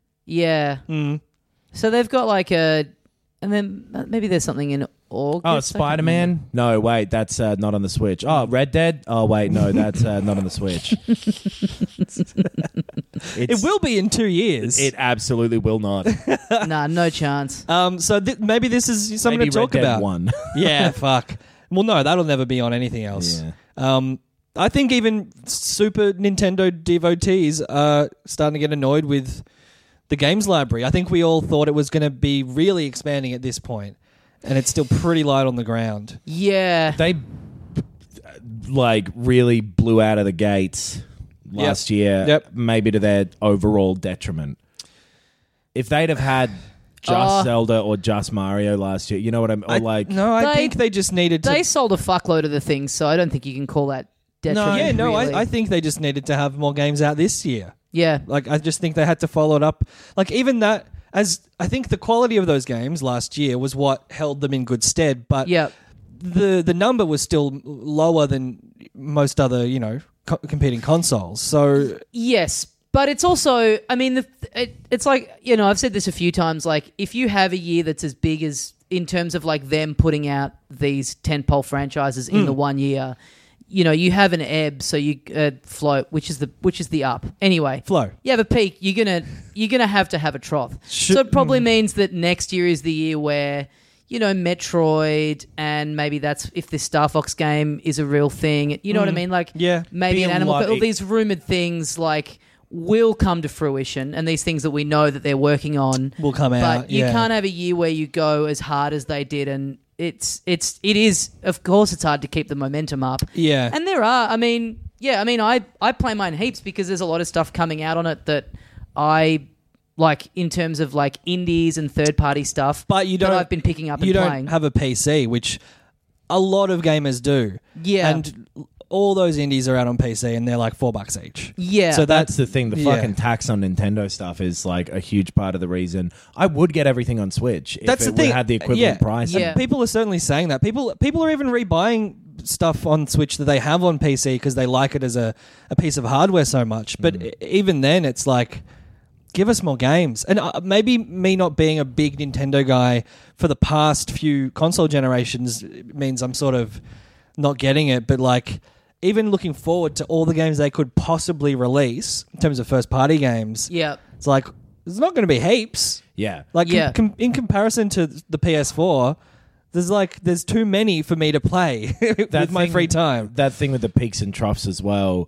Yeah. Mm. So they've got like a... And then uh, maybe there's something in August. Oh, I Spider can't Man? No, wait, that's uh, not on the Switch. Oh, Red Dead? Oh, wait, no, that's uh, not on the Switch. It It's- will be in two years. It absolutely will not. remember. Nah, no chance. um, so th- maybe this is something Maybe to talk Red Dead about. one. Yeah, fuck. Well, no, that'll never be on anything else. Yeah. Um, I think even Super Nintendo devotees are starting to get annoyed with the games library. I think we all thought it was going to be really expanding at this point, and it's still pretty light on the ground. Yeah. They like really blew out of the gates last year, Yep. maybe to their overall detriment. If they'd have had just Oh. Zelda or just Mario last year, you know what I mean? Or I- like, no, I They- think they just needed to. They sold a fuckload of the things, so I don't think you can call that detriment. Yeah, no, really. I, I think they just needed to have more games out this year. yeah, Like, I just think they had to follow it up. Like, even that, as I think the quality of those games last year was what held them in good stead. But yeah, the the number was still lower than most other, you know, co- competing consoles. So yes. But it's also, I mean, the, it, it's like, you know, I've said this a few times, like, if you have a year that's as big as, in terms of, like, them putting out these tentpole franchises in Mm. the one year, you know, you have an ebb, so you uh, float, which is the which is the up. Anyway, flow. you have a peak, you're gonna you're gonna have to have a trough. Should- so it probably means that next year is the year where, you know, Metroid, and maybe that's if this Star Fox game is a real thing. You know what I mean? Like, Yeah. maybe Be an a Animal, lot- all these rumored things like will come to fruition, and these things that we know that they're working on Will come but out, you yeah. can't have a year where you go as hard as they did, and it's it's it is of course it's hard to keep the momentum up. Yeah. And there are, I mean, yeah, I mean, I I play mine heaps because there's a lot of stuff coming out on it that I like in terms of like indies and third party stuff. But you don't. that I've been picking up and you don't playing. have a P C, which a lot of gamers do. Yeah. And all those indies are out on P C, and they're like four bucks each. yeah, So That's the thing. The Yeah. fucking tax on Nintendo stuff is like a huge part of the reason I would get everything on Switch if That's it the thing. had the equivalent yeah. price. Yeah. People are certainly saying that. People people are even rebuying stuff on Switch that they have on P C because they like it as a, a piece of hardware so much. But Mm. e- even then, it's like, give us more games. And uh, maybe me not being a big Nintendo guy for the past few console generations means I'm sort of not getting it. But like, even looking forward to all the games they could possibly release in terms of first party games, yeah. it's like, there's not going to be heaps. Yeah. Like com- Yeah. com- in comparison to the P S four, there's like there's too many for me to play with my thing- free time. That thing with the peaks and troughs as well.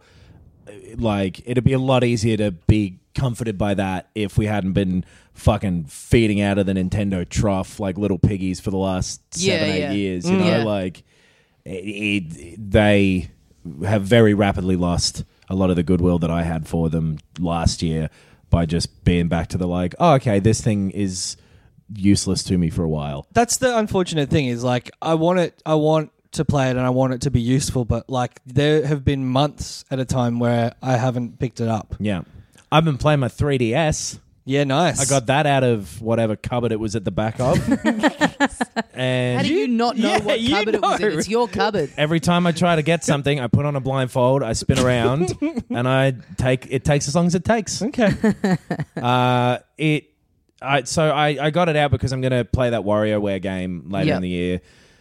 Like, it'd be a lot easier to be comforted by that if we hadn't been fucking feeding out of the Nintendo trough like little piggies for the last Yeah, seven, eight yeah. years. You Mm. know, Yeah. like it, it, they have very rapidly lost a lot of the goodwill that I had for them last year by just being back to the like, oh, okay, this thing is useless to me for a while. That's the unfortunate thing is like I want it I want to play it and I want it to be useful, but like there have been months at a time where I haven't picked it up. Yeah. I've been playing my three D S. Yeah, nice. I got that out of whatever cupboard it was at the back of. And How do you not know yeah, what you cupboard it was in? know. It's your cupboard. every time I try to get something, I put on a blindfold, I spin around, and I take it takes as long as it takes. Okay. Uh, it, I so I, I got it out because I'm going to play that WarioWare game later Yep. in the year,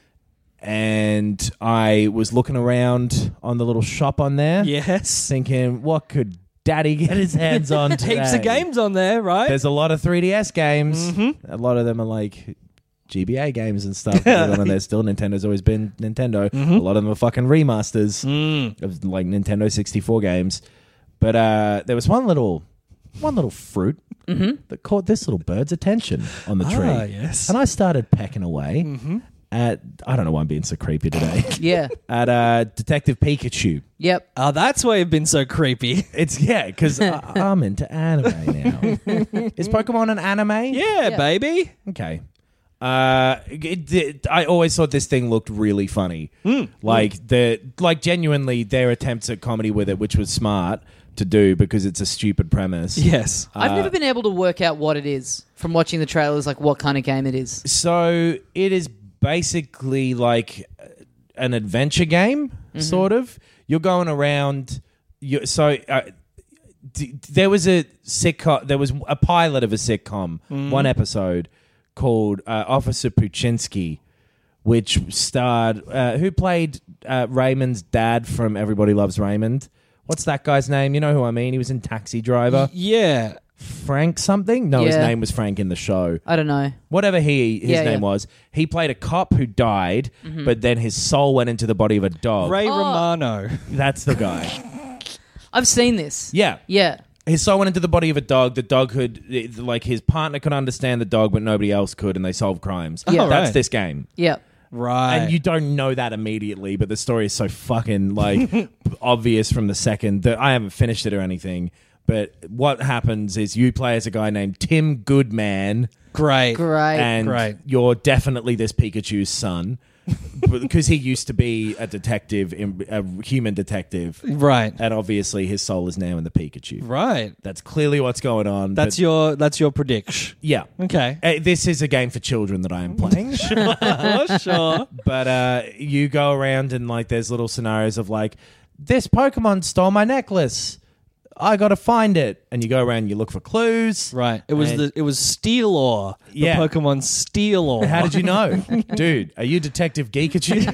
and I was looking around on the little shop on there, Yes. thinking, what could Daddy get his hands on today? Heaps of games on there, right? There's a lot of three D S games. Mm-hmm. A lot of them are like G B A games and stuff. And there's still Nintendo's always been Nintendo. Mm-hmm. A lot of them are fucking remasters Mm. of like Nintendo sixty-four games. But uh, there was one little, one little fruit that caught this little bird's attention on the tree. Ah, yes. And I started pecking away at. I don't know why I'm being so creepy today. Yeah. at uh, Detective Pikachu. Yep. Oh, that's why you've been so creepy. It's yeah, because I'm into anime now. Is Pokemon an anime? Yeah, Yeah. baby. Okay. Uh, it, it, I always thought this thing looked really funny. Like the like genuinely their attempts at comedy with it, which was smart to do because it's a stupid premise. Yes. I've Uh, never been able to work out what it is from watching the trailers, like what kind of game it is. So it is basically like an adventure game, sort of. You're going around. You so. Uh, d- there was a sitcom. There was a pilot of a sitcom. One episode called uh, Officer Puchinsky, which starred uh, who played uh, Raymond's dad from Everybody Loves Raymond. What's that guy's name? You know who I mean? He was in Taxi Driver. Yeah. Frank something? No, his Yeah. name was Frank in the show. I don't know. Whatever he his Yeah, name yeah. was. He played a cop who died, but then his soul went into the body of a dog. Ray Oh. Romano. That's the guy. I've seen this. Yeah. Yeah. His soul went into the body of a dog. The dog could, it- like, his partner could understand the dog, but nobody else could, and they solved crimes. Yeah. That's right. this game. Yeah. Right. And you don't know that immediately, but the story is so fucking, like, obvious from the second that I haven't finished it or anything. But what happens is you play as a guy named Tim Goodman, Great. Great. and Great. you're definitely this Pikachu's son. because he used to be a detective, in- a human detective, Right. and obviously his soul is now in the Pikachu. Right. That's clearly what's going on. That's but- your that's your prediction. yeah. Okay. Uh, this is a game for children that I am playing. Oh, sure. But uh, you go around and like there's little scenarios of like, this Pokemon stole my necklace. I gotta find it. And you go around and you look for clues. Right. It was And- the it was Steelore. The Yeah. Pokemon Steelore. How did you know? Dude, are you Detective Geekachu?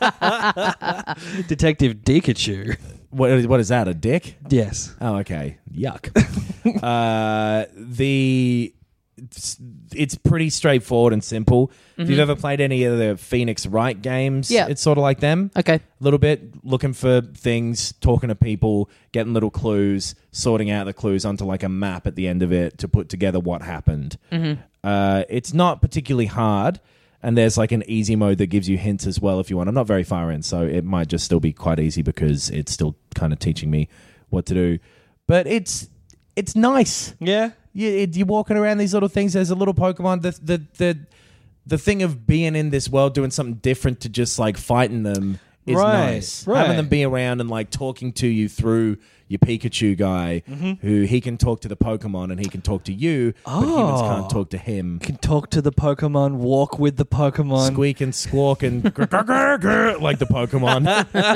Detective Pikachu. what, what is that, a dick? Yes. Oh, okay. Yuck. uh, the it's, it's pretty straightforward and simple. If you've ever played any of the Phoenix Wright games, Yeah. it's sort of like them. Okay. A little bit looking for things, talking to people, getting little clues, sorting out the clues onto like a map at the end of it to put together what happened. Mm-hmm. Uh, it's not particularly hard, and there's like an easy mode that gives you hints as well if you want. I'm not very far in, so it might just still be quite easy because it's still kind of teaching me what to do. But it's it's nice. Yeah. You, it, you're walking around these little things. There's a little Pokemon. The the the the thing of being in this world, doing something different to just like fighting them is Right, nice. right. Having them be around and like talking to you through your Pikachu guy, who he can talk to the Pokemon and he can talk to you, but humans Oh. can't talk to him. Can talk to the Pokemon, walk with the Pokemon. Squeak and squawk and grr, grr, grr, grr, like the Pokemon.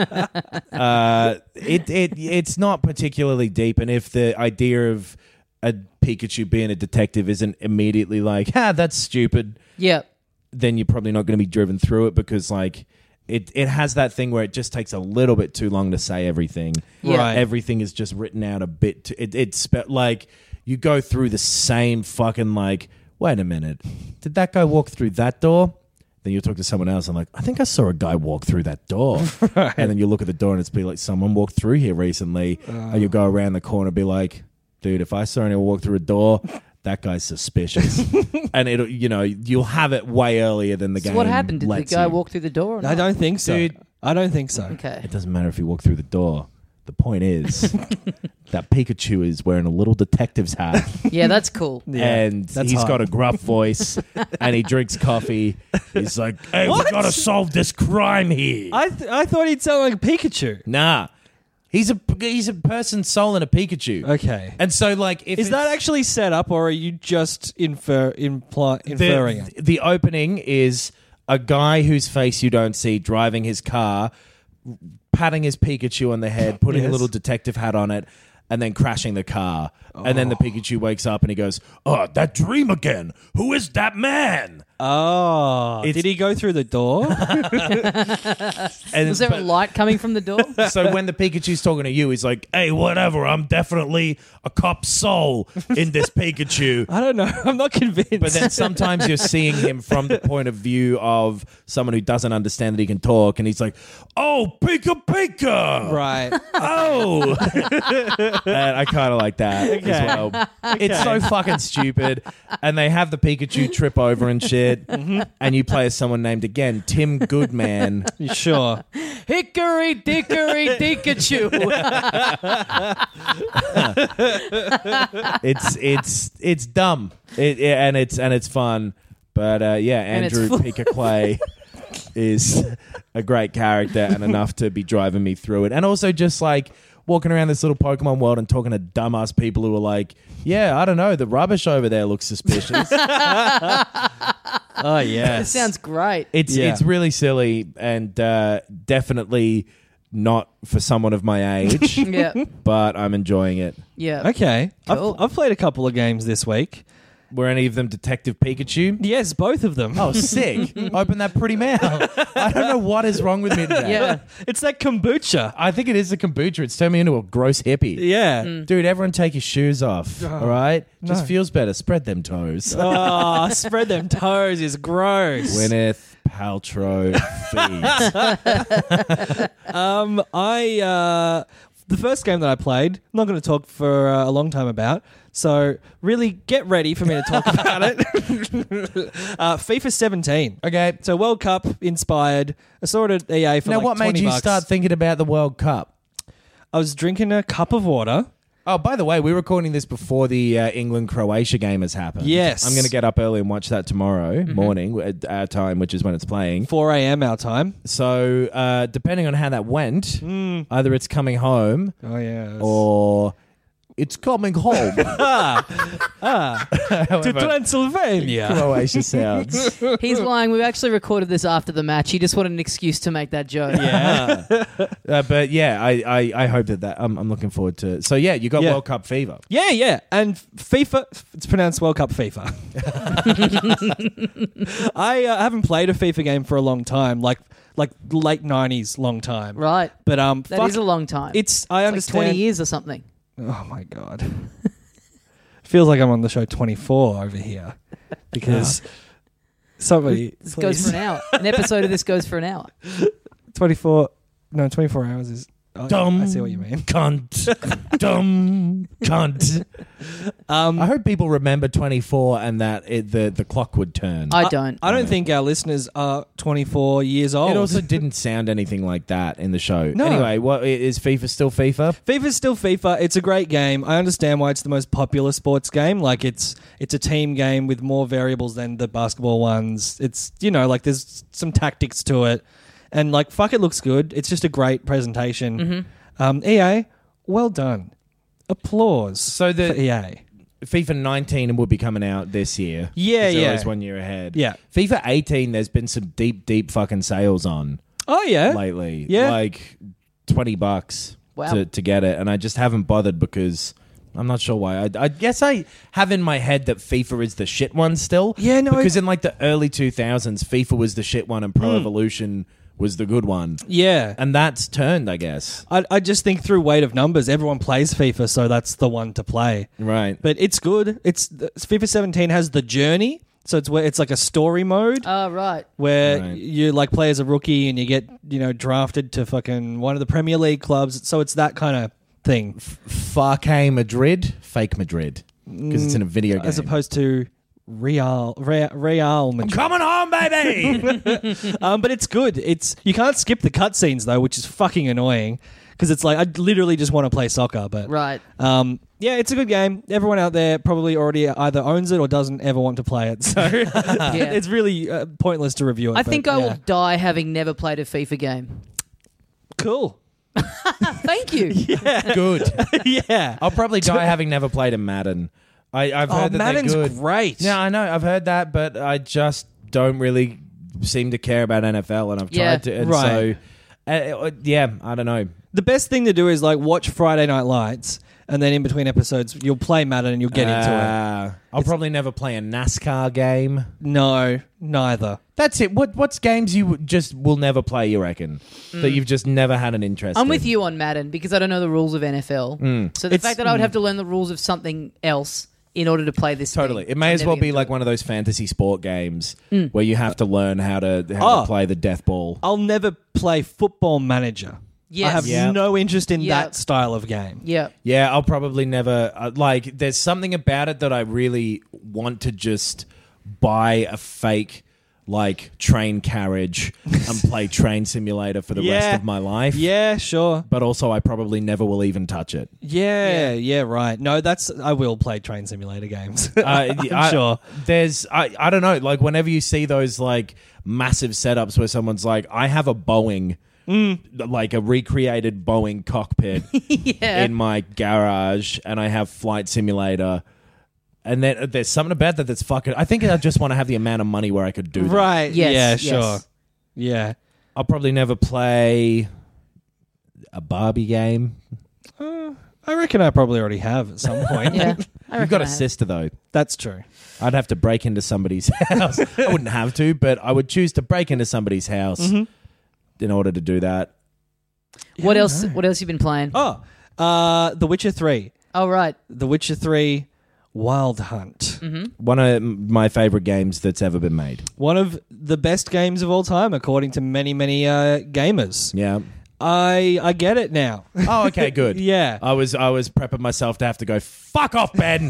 uh, it it it's not particularly deep, and if the idea of a Pikachu being a detective isn't immediately like, "Ha, that's stupid," Yeah. then you're probably not going to be driven through it because like it it has that thing where it just takes a little bit too long to say everything. Yeah. Right. Everything is just written out a bit. Too, it, it's spe- like you go through the same fucking like. Wait a minute, did that guy walk through that door? Then you talk to someone else and like, I think I saw a guy walk through that door. Right. And then you look at the door and it's be like, someone walked through here recently. And you go around the corner and be like, dude, if I saw anyone walk through a door, that guy's suspicious. And it'll, you know, you'll have it way earlier than the So game. what happened? Did the lets guy you. walk through the door? Or I not? don't think so. Dude. I don't think so. Okay. It doesn't matter if you walk through the door. The point is that Pikachu is wearing a little detective's hat. Yeah, that's cool. Yeah, and that's he's hot. got a gruff voice and he drinks coffee. He's like, hey, What? we got to solve this crime here. I th- I thought he'd sound like Pikachu. nah. He's a he's a person soul in a Pikachu. Okay. And so like if Is that it's- actually set up, or are you just infer imply, inferring the, it? the opening is a guy whose face you don't see driving his car, patting his Pikachu on the head, putting a Yes. little detective hat on it, and then crashing the car. And then the Pikachu wakes up and he goes, oh, that dream again. Who is that man? Oh, It's- did he go through the door? And Was there but- a light coming from the door? So when the Pikachu's talking to you, he's like, hey, whatever, I'm definitely a cop's soul in this Pikachu. I don't know. I'm not convinced. But then sometimes you're seeing him from the point of view of someone who doesn't understand that he can talk, and he's like, oh, Pika Pika! right. Oh! And I kind of like that Okay. as well. It's so fucking stupid. And they have the Pikachu trip over and shit, and you play as someone named, again, Tim Goodman. You sure? Hickory dickory Pikachu. It's it's it's dumb, it, it- and it's and it's fun, but uh, yeah, And it's Andrew full- Pika Clay is a great character and enough to be driving me through it, and also just like walking around this little Pokemon world and talking to dumbass people who are like, yeah, I don't know, the rubbish over there looks suspicious. Oh yes. It sounds great. It's Yeah. it's really silly and uh, definitely not for someone of my age, Yeah. but I'm enjoying it. Yeah. Okay. Cool. I've, I've played a couple of games this week. Were any of them Detective Pikachu? Yes, both of them. Oh, sick. Open that pretty mouth. I don't know what is wrong with me today. Yeah. It's that kombucha. I think it is the kombucha. It's turned me into a gross hippie. Yeah. Dude, everyone take your shoes off, all right? Just no. feels better. Spread them toes. Oh, spread them toes is gross. Gwyneth Paltrow feeds. Um, I uh, the first game that I played, I'm not going to talk for uh, a long time about. So really, get ready for me to talk about it. uh, FIFA seventeen. Okay. So World Cup inspired. I saw it at E A for Now, like what made twenty you bucks. start thinking about the World Cup? I was drinking a cup of water, Oh, by the way, we're recording this before the uh, England-Croatia game has happened. Yes. I'm going to get up early and watch that tomorrow morning at our time, which is when it's playing. four a.m. our time. So, uh, depending on how that went, Mm. either it's coming home Oh, yeah. or it's coming home. to Transylvania. Croatia sounds. He's lying. We've actually recorded this after the match. He just wanted an excuse to make that joke. Yeah. uh, but yeah, I, I, I hope that that I'm, I'm looking forward to it. So yeah, you got Yeah. World Cup fever. Yeah, yeah. And FIFA, it's pronounced World Cup FIFA. I uh, haven't played a FIFA game for a long time, like like late nineties, long time. Right. But um, That is fuck, a long time. It's I It's like understand. twenty years or something. Oh my god. Feels like I'm on the show twenty-four over here because somebody This please. goes for an hour. An episode of this goes for an hour. twenty-four. No, twenty-four hours is. Oh, Dumb. I see what you mean. Cunt. Dumb. Cunt. Um, I hope people remember twenty-four and that it, the, the clock would turn. I don't. I don't think our listeners are twenty-four years old. It also didn't sound anything like that in the show. No. Anyway, what is FIFA still FIFA? FIFA's still FIFA. It's a great game. I understand why it's the most popular sports game. Like it's it's a team game with more variables than the basketball ones. It's, you know, like there's some tactics to it. And like fuck, it looks good. It's just a great presentation. Mm-hmm. Um, E A, well done. Applause. So the- for E A. FIFA nineteen will be coming out this year. Yeah, It's yeah. always one year ahead. Yeah. FIFA eighteen, there's been some deep, deep fucking sales on Oh yeah. lately. Yeah. Like twenty bucks Wow. to, to get it. And I just haven't bothered because I'm not sure why. I, I guess I have in my head that FIFA is the shit one still. Yeah, no, Because I- in like the early two thousands, FIFA was the shit one and Pro Mm. Evolution was the good one. Yeah. And that's turned, I guess. I, I just think through weight of numbers, everyone plays FIFA, so that's the one to play. Right. But it's good. It's FIFA seventeen has the journey, so it's where it's like a story mode Oh, right. where Right. you like play as a rookie and you get, you know, drafted to fucking one of the Premier League clubs. So it's that kind of thing, Farke Madrid, fake Madrid. Because it's in a video game. as opposed to Real Real, Real Madrid. Coming home, baby! Um, but it's good. It's you can't skip the cutscenes though, which is fucking annoying because it's like I literally just want to play soccer. But Right. um, yeah, it's a good game. Everyone out there probably already either owns it or doesn't ever want to play it. So it's really uh, pointless to review it. I but, think I yeah. will die having never played a FIFA game. Cool. Thank you. Good. Yeah. I'll probably die having never played a Madden. I, I've Oh, heard that Madden's they're good. great. Yeah, I know. I've heard that, but I just don't really seem to care about N F L, and I've Yeah, tried to. And right. so, uh, yeah, I don't know. The best thing to do is like watch Friday Night Lights, and then in between episodes, you'll play Madden and you'll get into it. Uh, I'll probably never play a NASCAR game. No, neither. That's it. What What's games you just will never play, you reckon? That you've just never had an interest I'm in? with you on Madden because I don't know the rules of N F L. Mm. So the It's- fact that I would have to learn the rules of something else in order to play this Totally. thing, It may I'm as never well gonna be do like it. one of those fantasy sport games where you have to learn how to how Oh. to play the death ball. I'll never play Football Manager. Yes. I have Yeah. no interest in Yeah. that style of game. Yeah. Yeah, I'll probably never uh, like. There's something about it that I really want to just buy a fake like train carriage and play Train Simulator for the rest Yeah. of my life. Yeah, sure. But also, I probably never will even touch it. Yeah, Yeah. yeah, right. No, that's I will play Train Simulator games. Uh, I'm I- sure. There's, I, I don't know. Like whenever you see those like massive setups where someone's like, I have a Boeing. Like a recreated Boeing cockpit Yeah. in my garage, and I have Flight Simulator. And then there's something about that that's fucking. I think I just want to have the amount of money where I could do that. Right. Yes, yeah, yes. sure. Yeah. I'll probably never play a Barbie game. Uh, I reckon I probably already have at some point. Yeah. I You've got reckon a I have. sister though. That's true. I'd have to break into somebody's house. I wouldn't have to, but I would choose to break into somebody's house in order to do that. What Yeah, else? no. What else you been playing? Oh, uh, The Witcher three. Oh, right. The Witcher three Wild Hunt. One of my favorite games that's ever been made. One of the best games of all time, according to many, many uh, gamers. Yeah. I I get it now. Oh, okay, good. Yeah. I was I was prepping myself to have to go fuck off, Ben.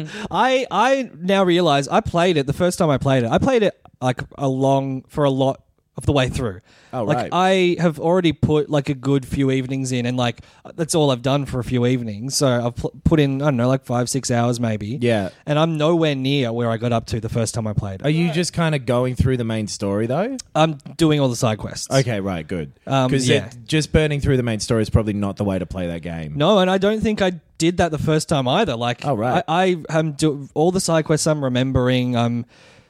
I I now realize I played it the first time I played it. I played it like a long for a lot of the way through. Oh, like right. I have already put like a good few evenings in, and like that's all I've done for a few evenings. So I've pl- put in I don't know like five six hours maybe. Yeah. and I'm nowhere near where I got up to the first time I played. Are you just kind of going through the main story though? I'm doing all the side quests. Okay, right, good. Um, Because yeah. just burning through the main story is probably not the way to play that game. No, and I don't think I did that the first time either. Like, Oh, right. I, I am do all the side quests I'm remembering. Um,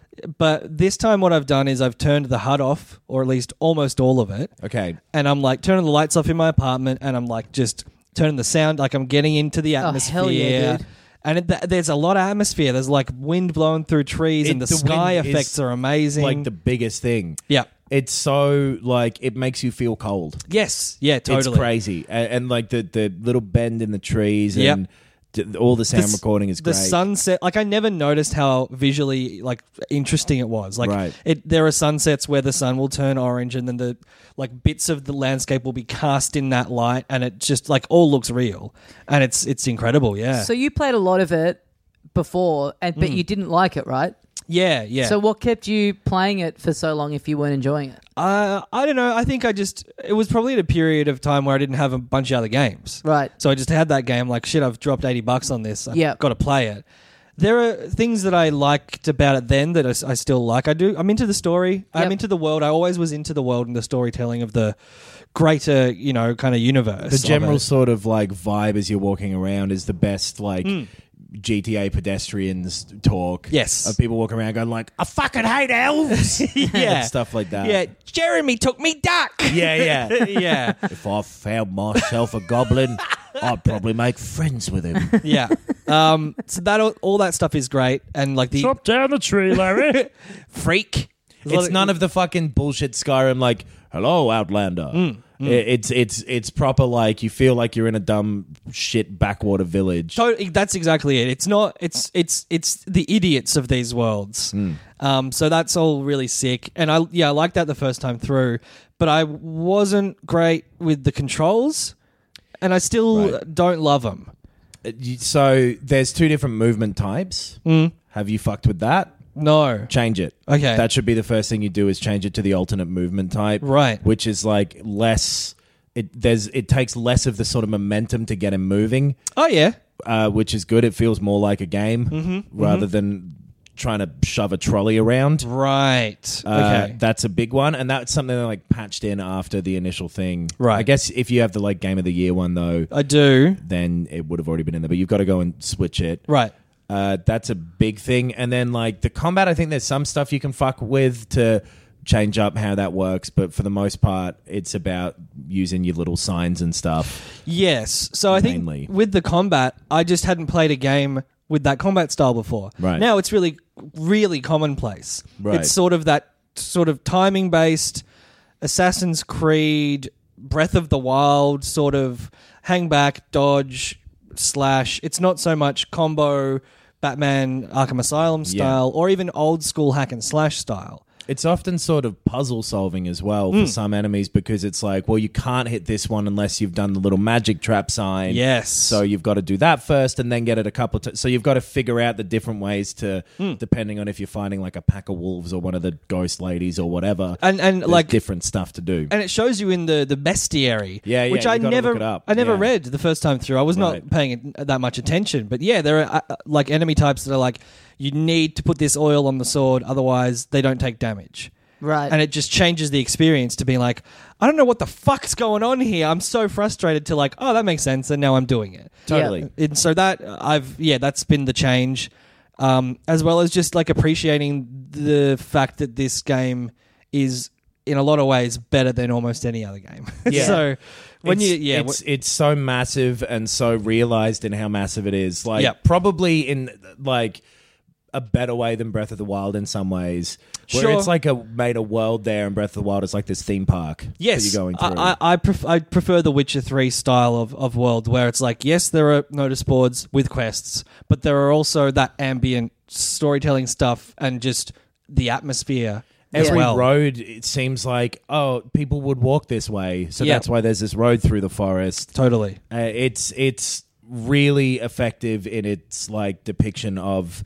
but this time what I've done is I've turned the H U D off, or at least almost all of it. Okay. And I'm like turning the lights off in my apartment, and I'm like just turning the sound, like I'm getting into the atmosphere. Oh, hell yeah, dude. And it, th- there's a lot of atmosphere. There's like wind blowing through trees, It- and the, the sky wind is, effects are amazing. Like the biggest thing. yeah. It's so like it makes you feel cold. Yes. Yeah. Totally. It's crazy, and, and like the the little bend in the trees Yep. and d- all the sound s- recording is the great. sunset, like I never noticed how visually like interesting it was. Like Right. it, there are sunsets where the sun will turn orange, and then the like bits of the landscape will be cast in that light, and it just like all looks real, and it's it's incredible. Yeah, So you played a lot of it before, and but you didn't like it, right? yeah, yeah. So what kept you playing it for so long if you weren't enjoying it? uh, I don't know. I think I just it was probably at a period of time where I didn't have a bunch of other games. Right. So I just had that game. Like shit, I've dropped eighty bucks on this. I've Yeah. got to play it. There are things that I liked about it then that I, s- I still like. I do. I'm into the story. I'm Yep. into the world. I always was into the world and the storytelling of the greater, you know, kind of universe. the of general it. sort of like vibe as you're walking around is the best like Hmm. G T A pedestrians talk. Yes. Of people walking around going like, I fucking hate elves. yeah, And stuff like that. Yeah, Jeremy took me duck. Yeah, yeah. yeah, If I found myself a goblin, I'd probably make friends with him. yeah. Um, so that all, all that stuff is great, and like the down the tree, Larry. freak. There's a lot It's none of the fucking bullshit Skyrim like, hello, Outlander. Hmm, I- It's it's it's proper like you feel like you're in a dumb shit backwater village. So that's exactly it. It's not. It's it's it's the idiots of these worlds. Um, so that's all really sick, and I yeah I liked that the first time through, but I wasn't great with the controls, and I still Right. don't love them. Uh, you- So there's two different movement types. Have you fucked with that? No. Change it. Okay. That should be the first thing you do is change it to the alternate movement type. Right. Which is like less it there's it takes less of the sort of momentum to get him moving, Oh yeah. uh, which is good. It feels more like a game Mm-hmm. rather than trying to shove a trolley around. Right. Uh, okay. That's a big one, and that's something that like patched in after the initial thing. Right. I guess if you have the like game of the year one though, I do. then it would have already been in there. But you've got to go and switch it. Right. Uh, that's a big thing. And then like the combat, I think there's some stuff you can fuck with to change up how that works. But for the most part, it's about using your little signs and stuff. Yes. So I think Mainly. with the combat, I just hadn't played a game with that combat style before. Right. Now it's really, really commonplace. Right. It's sort of that sort of timing based Assassin's Creed, Breath of the Wild sort of hang back, dodge, slash. It's not so much combo, Batman Arkham Asylum style, or even old school hack and slash style. It's often sort of puzzle solving as well Hmm. for some enemies because it's like, well, you can't hit this one unless you've done the little magic trap sign. Yes. So you've got to do that first and then get it a couple of times. So you've got to figure out the different ways to, Hmm. depending on if you're fighting like a pack of wolves or one of the ghost ladies or whatever. And and There's like different stuff to do. and it shows you in the the bestiary, Yeah, yeah, which you I gotta never, look it up. I never Yeah. read the first time through. I was Right. not paying it that much attention, but yeah, there are uh, like enemy types that are like you need to put this oil on the sword, otherwise they don't take damage, Right. and it just changes the experience to being like, I don't know what the fuck's going on here. I'm so frustrated to like, oh, that makes sense, and now I'm doing it. Totally. And so that I've yeah, that's been the change, um, as well as just like appreciating the fact that this game is in a lot of ways better than almost any other game. Yeah. so when it's, you yeah it's it's so massive and so realized in how massive it is. Like Yep. probably in like a better way than Breath of the Wild in some ways. Where Sure. it's like a made a world there, and Breath of the Wild is like this theme park yes, that you're going through. I, I, I, pref- I prefer the Witcher three style of, of world where it's like, yes, there are notice boards with quests, but there are also that ambient storytelling stuff and just the atmosphere as Every well. road, it seems like, oh, people would walk this way, so Yeah. that's why there's this road through the forest. Totally. Uh, it's it's really effective in its like depiction of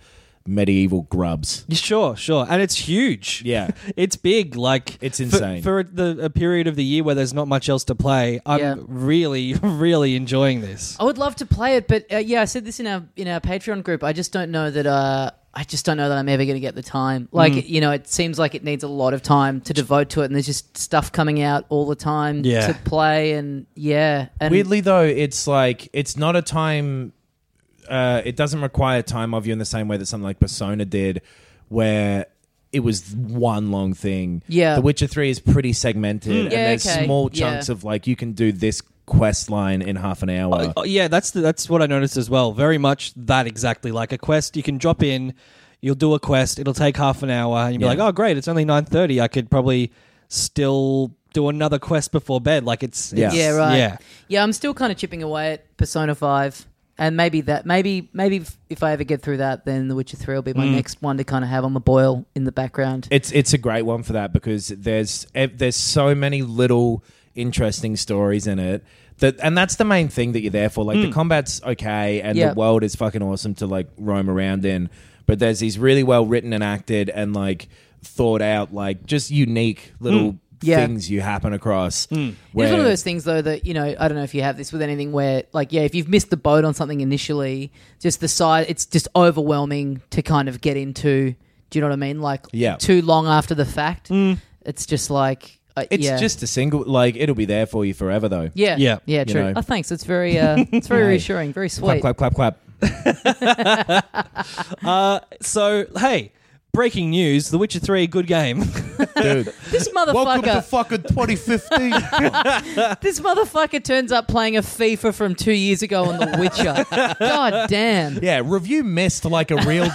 medieval grubs. Yeah, Sure, sure. And it's huge. Yeah. It's big. Like It's for- insane. For, the, a period of the year where there's not much else to play, I'm Yeah. really, really enjoying this. I would love to play it, but uh, yeah, I said this in our in our Patreon group. I just don't know that. Uh, I just don't know that I'm ever going to get the time. Like, Mm. you know, it seems like it needs a lot of time to devote to it, and there's just stuff coming out all the time Yeah. to play, and yeah, and Weirdly though, it's like it's not a time. Uh, it doesn't require time of you in the same way that something like Persona did, where it was one long thing. Yeah. The Witcher three is pretty segmented, Mm. and Yeah, there's okay. small Yeah. chunks of like you can do this quest line in half an hour. Oh, yeah, that's the, that's what I noticed as well. Very much that exactly. Like a quest, you can drop in, you'll do a quest, it'll take half an hour, and you'll be Yeah. like, oh, great, it's only nine thirty. I could probably still do another quest before bed. Like it's... Yeah. it's- yeah, right. Yeah. Yeah, I'm still kind of chipping away at Persona five, and maybe that, maybe, maybe if, if I ever get through that, then The Witcher three will be my Mm. next one to kind of have on the boil in the background. It's it's a great one for that because there's eh, there's so many little interesting stories in it. That, and that's the main thing that you're there for. Like the combat's okay, and Yeah. the world is fucking awesome to like roam around in. But there's these really well written and acted and like thought out, like just unique little Yeah. things you happen across. It's where- one of those things, though, that, you know, I don't know if you have this with anything where, like, yeah, if you've missed the boat on something initially, just the side, it's just overwhelming to kind of get into. Do you know what I mean? Like, Yeah. too long after the fact. It's just like, uh, It's yeah. just a single, like it'll be there for you forever though. yeah, Yeah. yeah, You true. know. Oh, thanks. It's very, uh, it's very Hey. reassuring, very sweet. Clap, clap, clap, clap. Uh, so, hey, breaking news, The Witcher three, good game. Dude. This motherfucker, fucking twenty fifteen. this motherfucker turns up playing a FIFA from two years ago on The Witcher. God damn. Yeah, review missed like a real.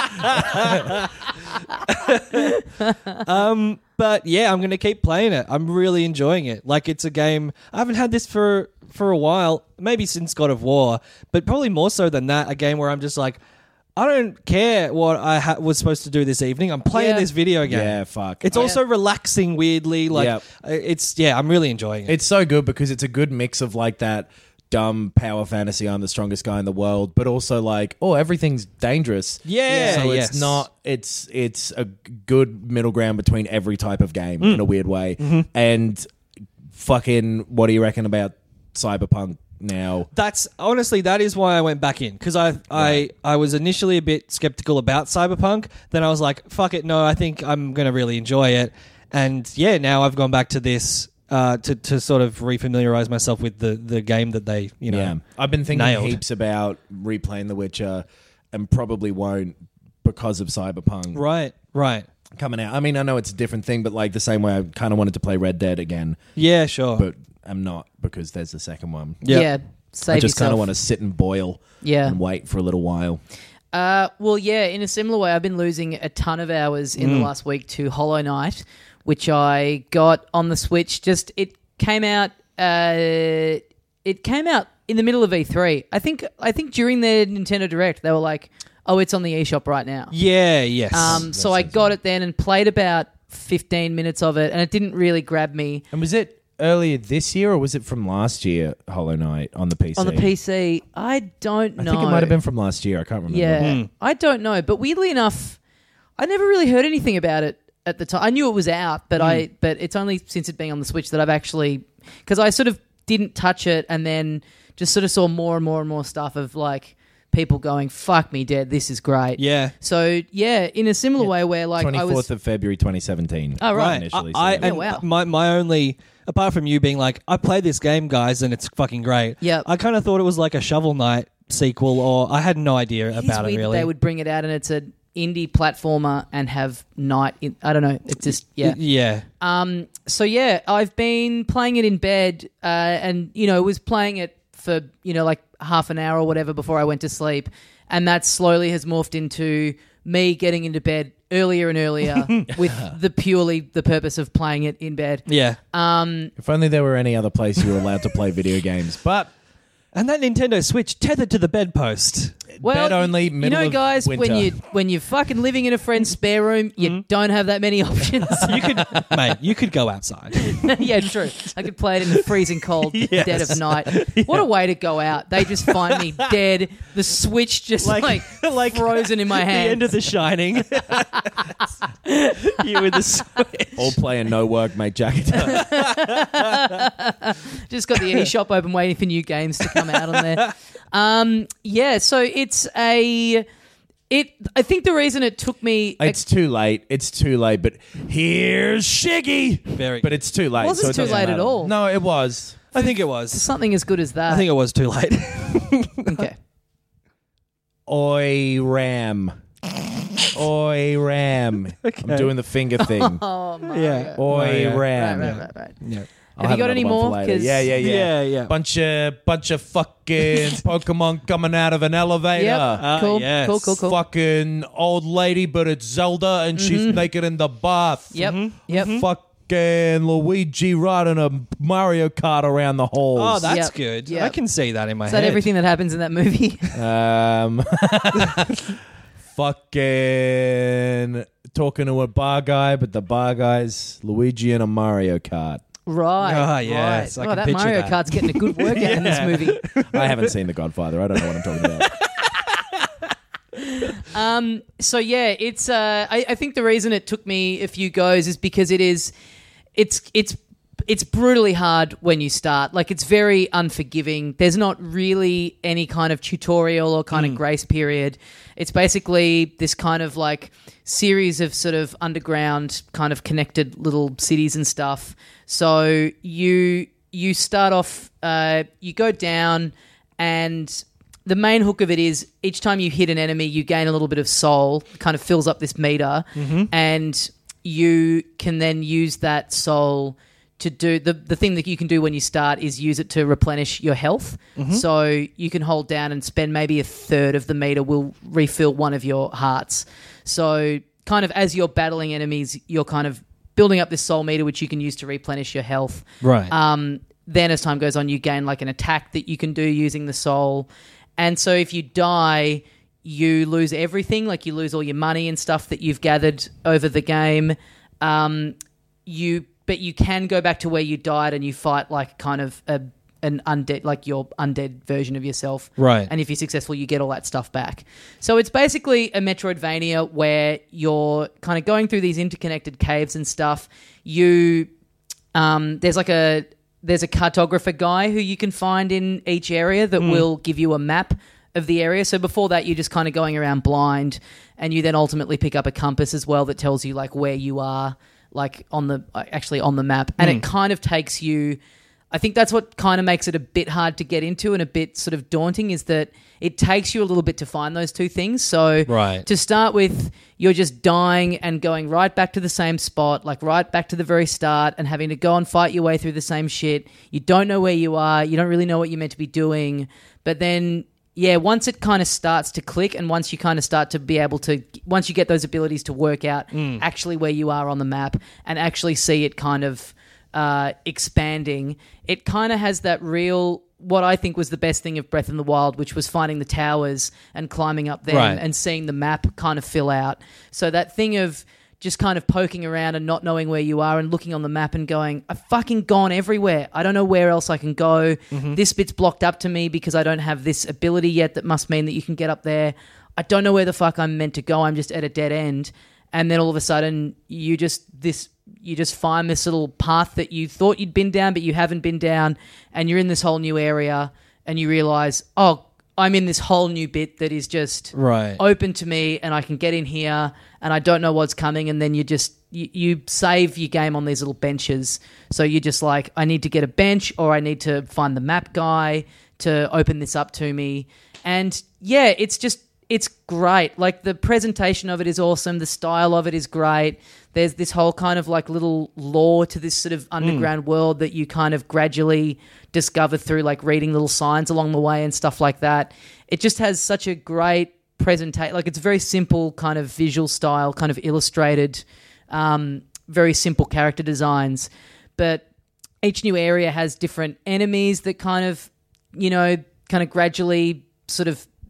Um, but yeah, I'm going to keep playing it. I'm really enjoying it. Like it's a game. I haven't had this for for a while, maybe since God of War, but probably more so than that. A game where I'm just like, I don't care what I ha- was supposed to do this evening. I'm playing Yeah. this video game. Yeah, fuck. It's Yeah. also relaxing weirdly. Like Yep. uh, it's yeah, I'm really enjoying it. It's so good because it's a good mix of like that dumb power fantasy, I'm the strongest guy in the world, but also like, oh, everything's dangerous. Yeah, So yes. it's not, it's it's a good middle ground between every type of game in a weird way. And fucking, what do you reckon about Cyberpunk now? That's honestly that is why I went back in because I I I was initially a bit skeptical about Cyberpunk. Then I was like, fuck it, no, I think I'm gonna really enjoy it. And yeah, now I've gone back to this uh, to to sort of refamiliarize myself with the the game that they you know. Yeah. I've been thinking nailed. heaps about replaying The Witcher and probably won't because of Cyberpunk Right, right, coming out. I mean, I know it's a different thing, but like the same way I kind of wanted to play Red Dead again, yeah, sure. but I'm not because there's the second one. Yep. Yeah. Save I just kind yourself. of want to sit and boil Yeah. and wait for a little while. Uh, well, yeah, in a similar way, I've been losing a ton of hours in the Mm. last week to Hollow Knight, which I got on the Switch. Just it came out. Uh, it came out in the middle of E three. I think. I think during the Nintendo Direct, they were like, "Oh, it's on the eShop right now." Yeah, yes. Um, so I got it then and played about fifteen minutes of it, and it didn't really grab me And was it earlier this year or was it from last year, Hollow Knight, on the P C? on the P C. I don't I know. think it might have been from last year. I can't remember. Yeah, I don't know. But weirdly enough, I never really heard anything about it at the time. I knew it was out, but I but it's only since it being on the Switch that I've actually, because I sort of didn't touch it and then just sort of saw more and more and more stuff of like people going, "Fuck me dead, this is great." yeah. So yeah, in a similar way where like I twenty-fourth was. of February twenty seventeen. Oh, right. Initially, I, I, so yeah. and wow. my my only apart from you being like, I played this game, guys, and it's fucking great. Yep. I kind of thought it was like a Shovel Knight sequel, or I had no idea It is about it weird that really. they would bring it out and it's an indie platformer and have night. In, I don't know. It's just yeah. Y- yeah. Um, so yeah, I've been playing it in bed, uh, and you know, was playing it for you know like half an hour or whatever before I went to sleep, and that slowly has morphed into me getting into bed earlier and earlier with the purely the purpose of playing it in bed. Yeah. Um, If only there were any other place you were allowed to play video games. But And that Nintendo Switch tethered to the bedpost. Well, bed only. you Middle know, of guys, winter. when you when you're fucking living in a friend's spare room, you don't have that many options. You could, mate. You could go outside. Yeah, true. I could play it in the freezing cold Yes. dead of night. What a way to go out. They just find me dead. The switch just like, Like- like frozen in my The hand. end of The Shining. You with the switch. all play and no work, mate. Jacket. Just got the eShop open waiting for new games to come out on there. Um, yeah, so it's a... It. I think the reason it took me... It's too late. It's too late. But here's Shiggy. Very. But it's too late. Wasn't so it too doesn't late at matter. all. No, it was. I think it was. something as good as that. I think it was too late. Okay. Oi, Ram. Oi, Ram. I'm doing the finger thing. Oh, my Yeah. Oi, yeah. Ram. Right, right, right, right. Yeah. I'll Have you got another any one for more? later. 'Cause- Yeah, yeah, yeah. Yeah, yeah. Bunch of bunch of fucking Pokemon coming out of an elevator. Yep. Ah, cool, yes. cool, cool, cool. Fucking old lady, but it's Zelda, and she's naked in the bath. Yep, yep. Fucking Luigi riding a Mario Kart around the halls. Oh, that's Yep. good. Yep. I can see that in my Is head. that everything that happens in that movie? Um, fucking talking to a bar guy, but the bar guy's Luigi in a Mario Kart. Right. Ah, yes, right. I oh, can that picture Mario that. Kart's getting a good workout in this Yeah. movie. I haven't seen The Godfather. I don't know what I'm talking about. Um, so yeah, it's. Uh, I, I think the reason it took me a few goes is because it is, it's it's it's brutally hard when you start. Like it's very unforgiving. There's not really any kind of tutorial or kind of grace period. It's basically this kind of like series of sort of underground kind of connected little cities and stuff. So you you start off, uh, you go down and. The main hook of it is each time you hit an enemy, you gain a little bit of soul, kind of fills up this meter, and you can then use that soul to do the the thing that you can do when you start is use it to replenish your health. So you can hold down and spend maybe a third of the meter will refill one of your hearts. So kind of as you're battling enemies, you're kind of building up this soul meter which you can use to replenish your health. Right. Um, then as time goes on, you gain like an attack that you can do using the soul. And so if you die, you lose everything. Like you lose all your money and stuff that you've gathered over the game. Um, you, but you can go back to where you died and you fight like kind of a, an undead, like your undead version of yourself. Right. And if you're successful, you get all that stuff back. So it's basically a Metroidvania where you're kind of going through these interconnected caves and stuff. You, um, there's like a... There's a cartographer guy who you can find in each area that will give you a map of the area. So before that, you're just kind of going around blind, and you then ultimately pick up a compass as well that tells you like where you are, like on the actually on the map, and it kind of takes you. I think that's what kind of makes it a bit hard to get into and a bit sort of daunting is that it takes you a little bit to find those two things. So Right. to start with, you're just dying and going right back to the same spot, like right back to the very start and having to go and fight your way through the same shit. You don't know where you are. You don't really know what you're meant to be doing. But then, yeah, once it kind of starts to click and once you kind of start to be able to, once you get those abilities to work out actually where you are on the map and actually see it kind of uh, expanding, it kind of has that real, what I think was the best thing of Breath in the Wild, which was finding the towers and climbing up them Right. and seeing the map kind of fill out. So that thing of just kind of poking around and not knowing where you are and looking on the map and going, I've fucking gone everywhere. I don't know where else I can go. This bit's blocked up to me because I don't have this ability yet that must mean that you can get up there. I don't know where the fuck I'm meant to go. I'm just at a dead end. And then all of a sudden you just this you just find this little path that you thought you'd been down but you haven't been down, and you're in this whole new area and you realize, oh, I'm in this whole new bit that is just Right. open to me and I can get in here and I don't know what's coming, and then you just you, you save your game on these little benches. So you're just like, I need to get a bench or I need to find the map guy to open this up to me. And yeah, it's just it's great. Like the presentation of it is awesome. The style of it is great. There's this whole kind of like little lore to this sort of underground world that you kind of gradually discover through like reading little signs along the way and stuff like that. It just has such a great presentation. Like it's very simple kind of visual style, kind of illustrated, um, very simple character designs. But each new area has different enemies that kind of, you know, kind of gradually sort of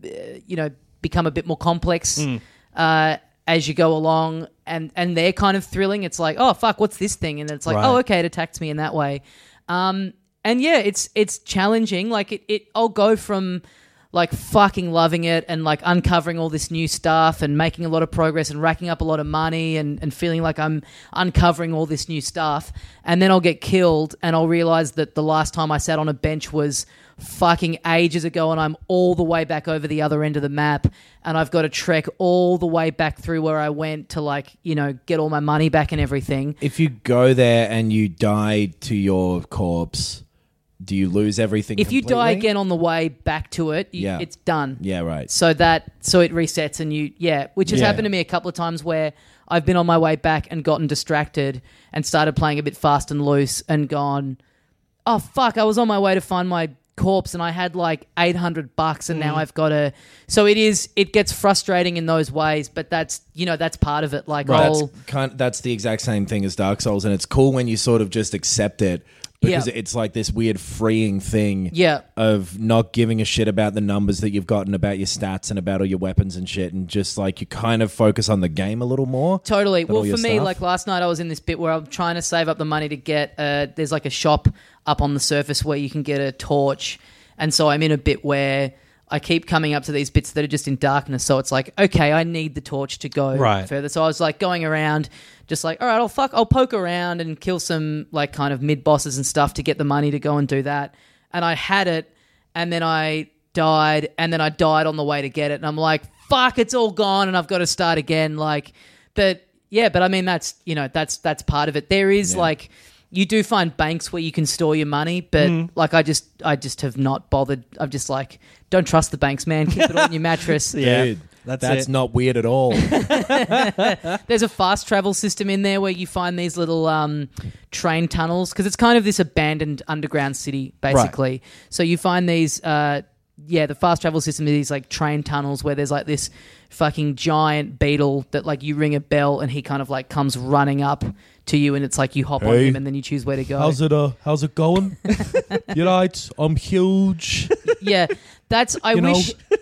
you know, become a bit more complex mm. uh, as you go along, and and they're kind of thrilling. It's like, oh fuck, what's this thing? And then it's like, right. oh okay, it attacks me in that way. Um, and yeah, it's it's challenging. Like it, it I'll go from like fucking loving it and like uncovering all this new stuff and making a lot of progress and racking up a lot of money and, and feeling like I'm uncovering all this new stuff. And then I'll get killed and I'll realize that the last time I sat on a bench was fucking ages ago and I'm all the way back over the other end of the map and I've got to trek all the way back through where I went to like, you know, get all my money back and everything. If you go there and you die to your corpse, do you lose everything If completely? you die again on the way back to it, you, yeah. it's done. Yeah, right. So that so it resets and you yeah, which has yeah. happened to me a couple of times where I've been on my way back and gotten distracted and started playing a bit fast and loose and gone, oh fuck, I was on my way to find my corpse and I had like eight hundred bucks and mm. now I've got to so it is it gets frustrating in those ways, but that's you know that's part of it. Like right. I'll, that's, kind, that's the exact same thing as Dark Souls, and it's cool when you sort of just accept it. Because yeah. it's like this weird freeing thing yeah. of not giving a shit about the numbers that you've gotten, about your stats and about all your weapons and shit, and just like you kind of focus on the game a little more. Totally. Well, for me, stuff. like last night I was in this bit where I'm trying to save up the money to get, uh, there's like a shop up on the surface where you can get a torch. And so I'm in a bit where I keep coming up to these bits that are just in darkness. So it's like, okay, I need the torch to go right. further. So I was like going around just like, all right, I'll fuck, I'll poke around and kill some like kind of mid bosses and stuff to get the money to go and do that. And I had it and then I died and then I died on the way to get it. And I'm like, fuck, it's all gone and I've got to start again. Like, but yeah, but I mean, that's, you know, that's, that's part of it. There is yeah. like, you do find banks where you can store your money, but mm. like I just, I just have not bothered. I'm just like, don't trust the banks, man. Keep it on your mattress. Yeah. Dude, That's, That's it. not weird at all. There's a fast travel system in there where you find these little um, train tunnels because it's kind of this abandoned underground city, basically. Right. So you find these, uh, yeah, the fast travel system is these like train tunnels where there's like this fucking giant beetle that like you ring a bell and he kind of like comes running up to you and it's like you hop hey, on him and then you choose where to go. How's it? Uh, how's it going? You're right. I'm huge. Yeah, that's. I you wish. Know,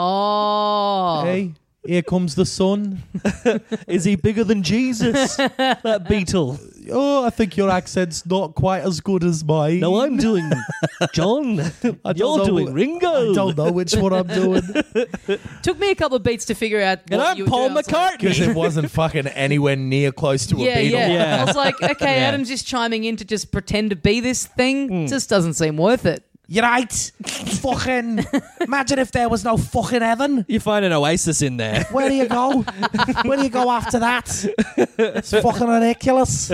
oh, hey, here comes the sun. Is he bigger than Jesus? That beetle. Oh, I think your accent's not quite as good as mine. No, I'm doing John. I You're doing Ringo. I don't know which one I'm doing. Took me a couple of beats to figure out. And what I'm you were Paul doing. McCartney. Because it wasn't fucking anywhere near close to Yeah, a beetle. yeah, Yeah. I was like, okay, Yeah. Adam's just chiming in to just pretend to be this thing. Mm. Just doesn't seem worth it. You're right. Fucking. Imagine if there was no fucking heaven. You find an oasis in there. Where do you go? Where do you go after that? It's fucking ridiculous.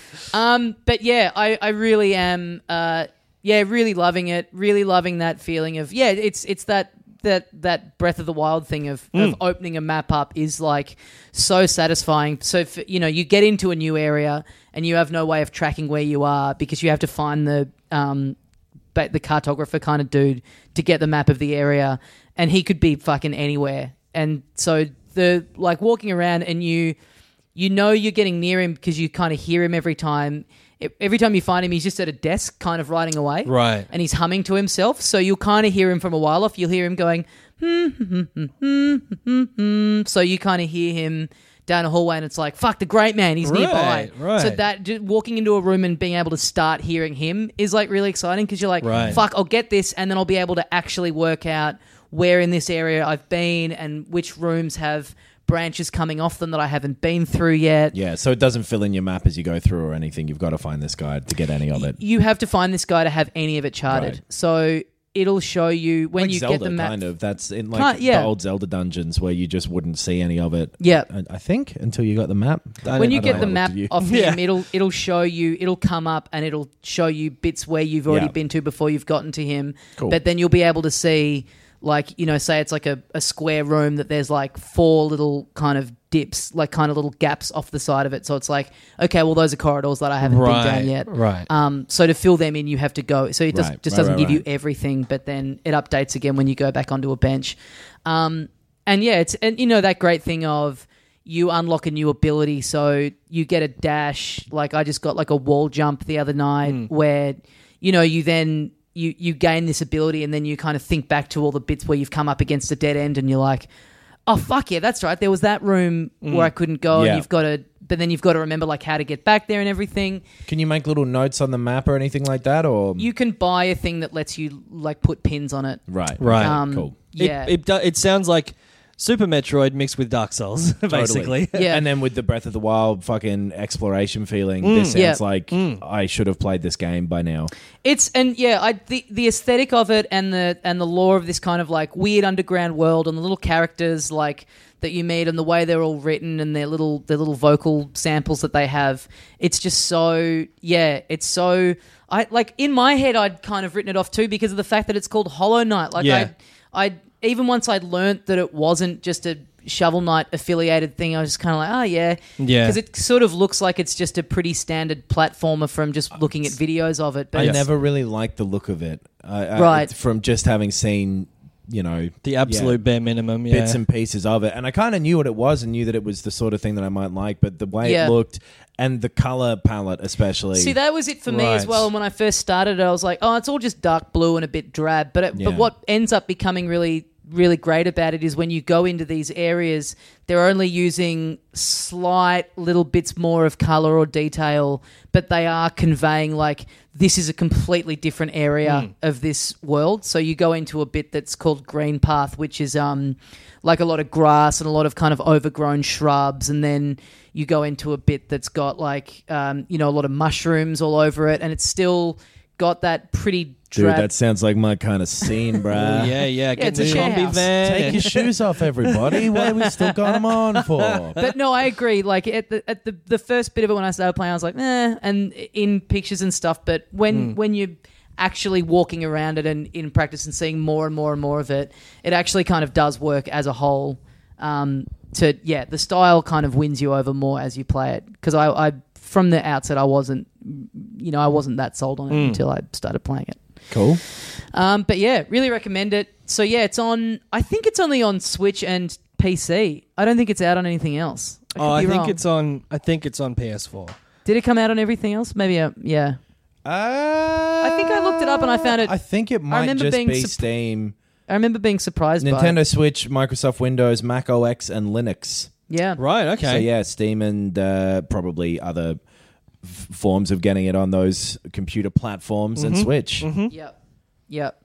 Um, but yeah, I, I really am. Uh, yeah, really loving it. Really loving that feeling of yeah. It's it's that that that Breath of the Wild thing of, Mm. of opening a map up is like so satisfying. So if, you know you get into a new area and you have no way of tracking where you are because you have to find the um. But the cartographer kind of dude to get the map of the area, and he could be fucking anywhere. And so the like walking around and you you know you're getting near him because you kind of hear him every time. Every time you find him, he's just at a desk kind of writing away. Right. And he's humming to himself. So you'll kind of hear him from a while off. You'll hear him going, hmm, hmm, hmm, hmm, hmm, hmm. So you kind of hear him down a hallway and it's like, fuck, the great man, he's Right, nearby. right. So that just walking into a room and being able to start hearing him is like really exciting because you're like, Right. fuck, I'll get this and then I'll be able to actually work out where in this area I've been and which rooms have branches coming off them that I haven't been through yet. Yeah, so it doesn't fill in your map as you go through or anything. You've got to find this guide to get any of it. You have to find this guy to have any of it charted. Right. So it'll show you when like you Zelda, get the map. kind of. That's in like Kind- yeah. the old Zelda dungeons where you just wouldn't see any of it. Yeah. I, I think until you got the map. I When don't- you I don't get know the how map to do. off Yeah. him, it'll it'll show you. It'll come up and it'll show you bits where you've already Yeah. been to before you've gotten to him. Cool. But then you'll be able to see, like you know, say it's like a, a square room that there's like four little kind of dips, like kind of little gaps off the side of it. So it's like, okay, well those are corridors that I haven't Right, been down yet. right. Um. So to fill them in, you have to go. So it does, Right, just right, doesn't right, give you right. everything, but then it updates again when you go back onto a bench. Um. And yeah, it's and you know that great thing of you unlock a new ability, so you get a dash. Like I just got like a wall jump the other night, Mm. where you know you then you you gain this ability, and then you kind of think back to all the bits where you've come up against a dead end, and you're like, oh fuck yeah, that's right. There was that room mm. where I couldn't go, yeah. and you've got to, but then you've got to remember like how to get back there and everything. Can you make little notes on the map or anything like that, or you can buy a thing that lets you like put pins on it. Right, right, um, cool. Yeah, it it, do, it sounds like Super Metroid mixed with Dark Souls, basically. Totally. Yeah. And then with the Breath of the Wild fucking exploration feeling, Mm. this sounds Yeah. like Mm. I should have played this game by now. It's and yeah, I the, the aesthetic of it and the and the lore of this kind of like weird underground world and the little characters like that you meet and the way they're all written and their little their little vocal samples that they have. It's just so yeah, it's so I like in my head I'd kind of written it off too because of the fact that it's called Hollow Knight. Like Yeah. I I even once I'd learnt that it wasn't just a Shovel Knight affiliated thing, I was just kind of like, oh yeah, Yeah. because it sort of looks like it's just a pretty standard platformer from just looking at videos of it. But I Yes. never really liked the look of it. Uh, uh, Right. From just having seen, you know... The absolute yeah, bare minimum, yeah. bits and pieces of it. And I kind of knew what it was and knew that it was the sort of thing that I might like, but the way Yeah. it looked and the color palette especially... See, that was it for me as Right. well. And when I first started it, I was like, oh, it's all just dark blue and a bit drab. But it, Yeah. but what ends up becoming really, really great about it is when you go into these areas, they're only using slight little bits more of color or detail, but they are conveying like this is a completely different area of this world. So you go into a bit that's called Green Path, which is um like a lot of grass and a lot of kind of overgrown shrubs, and then you go into a bit that's got like um you know a lot of mushrooms all over it, and it's still got that pretty Dude, drab. that sounds like my kind of scene, bruh. yeah, yeah. Get it's a the share combi house. van. Take your shoes off, everybody. What have we still got them on for? But no, I agree. Like at the at the, the first bit of it when I started playing, I was like, eh, and in pictures and stuff. But when when you're actually walking around it and in practice and seeing more and more and more of it, it actually kind of does work as a whole. Um, to yeah, the style kind of wins you over more as you play it. Because I, I from the outset, I wasn't, you know, I wasn't that sold on it until I started playing it. Cool. Um, but yeah, really recommend it. So yeah, it's on. I think it's only on Switch and P C. I don't think it's out on anything else. I could Oh, I be think wrong. it's on. I think it's on P S four. Did it come out on everything else? Maybe. Uh, yeah. Uh, I think I looked it up and I found it- I think it might remember just being be sup- Steam, I remember being surprised by it. Nintendo Switch, Microsoft Windows, Mac O S, and Linux. Yeah. Right. Okay. So yeah, Steam and uh, probably other f- forms of getting it on those computer platforms and Switch. Yep. Yep.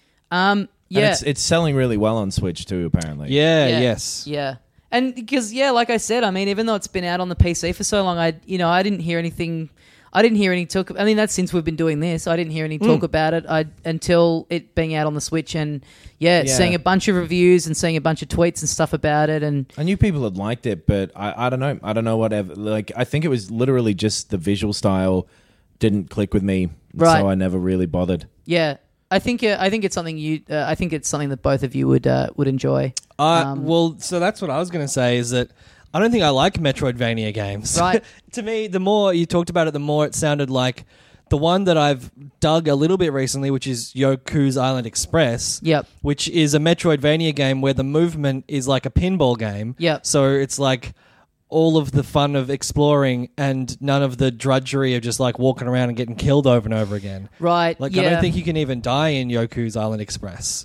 Um. And Yeah. it's, it's selling really well on Switch too, apparently. Yeah. Yeah. Yes. Yeah. And because yeah, like I said, I mean, even though it's been out on the P C for so long, I you know I didn't hear anything. I didn't hear any talk. I mean, that's since we've been doing this. I didn't hear any talk about it I, until it being out on the Switch, and yeah, Yeah. seeing a bunch of reviews and seeing a bunch of tweets and stuff about it, and I knew people had liked it, but I, I don't know. I don't know whatever. Like, I think it was literally just the visual style didn't click with me, Right. so I never really bothered. yeah, I think uh, I think it's something you. Uh, I think it's something that both of you would uh, would enjoy. Uh, Um, well, so that's what I was going to say is that I don't think I like Metroidvania games. Right. To me, the more you talked about it, the more it sounded like the one that I've dug a little bit recently, which is Yoku's Island Express. Yep. Which is a Metroidvania game where the movement is like a pinball game. Yep. So it's like all of the fun of exploring and none of the drudgery of just like walking around and getting killed over and over again. Right. Like yeah. I don't think you can even die in Yoku's Island Express.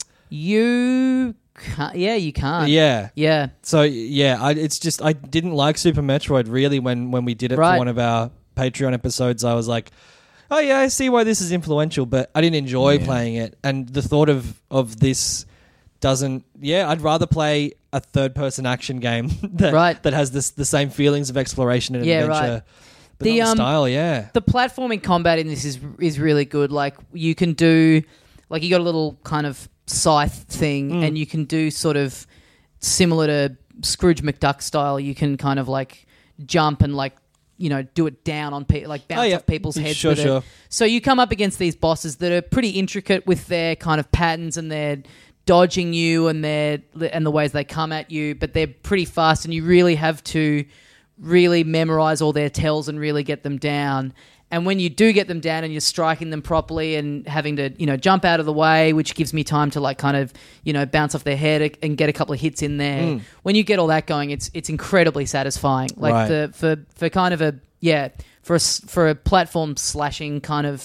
you. Can't, yeah, you can't. Yeah. Yeah. So yeah, I, it's just I didn't like Super Metroid really when when we did it Right. for one of our Patreon episodes. I was like, oh yeah, I see why this is influential, but I didn't enjoy Yeah. playing it. And the thought of of this doesn't. Yeah, I'd rather play a third person action game that Right. that has this the same feelings of exploration and Yeah, adventure. right. But The, not the um, style, yeah. The platforming combat in this is is really good. Like you can do, like you got a little kind of scythe thing, Mm. and you can do sort of similar to Scrooge McDuck style. You can kind of like jump and like you know do it down on pe- like bounce Oh, yeah. off people's heads. Sure, with it. sure. So you come up against these bosses that are pretty intricate with their kind of patterns and their dodging you and their and the ways they come at you, but they're pretty fast, and you really have to really memorize all their tells and really get them down. And when you do get them down and you're striking them properly and having to, you know, jump out of the way, which gives me time to like kind of, you know, bounce off their head and get a couple of hits in there. When you get all that going, it's it's incredibly satisfying. Like Right. the for for kind of a yeah for a s- for a platform slashing kind of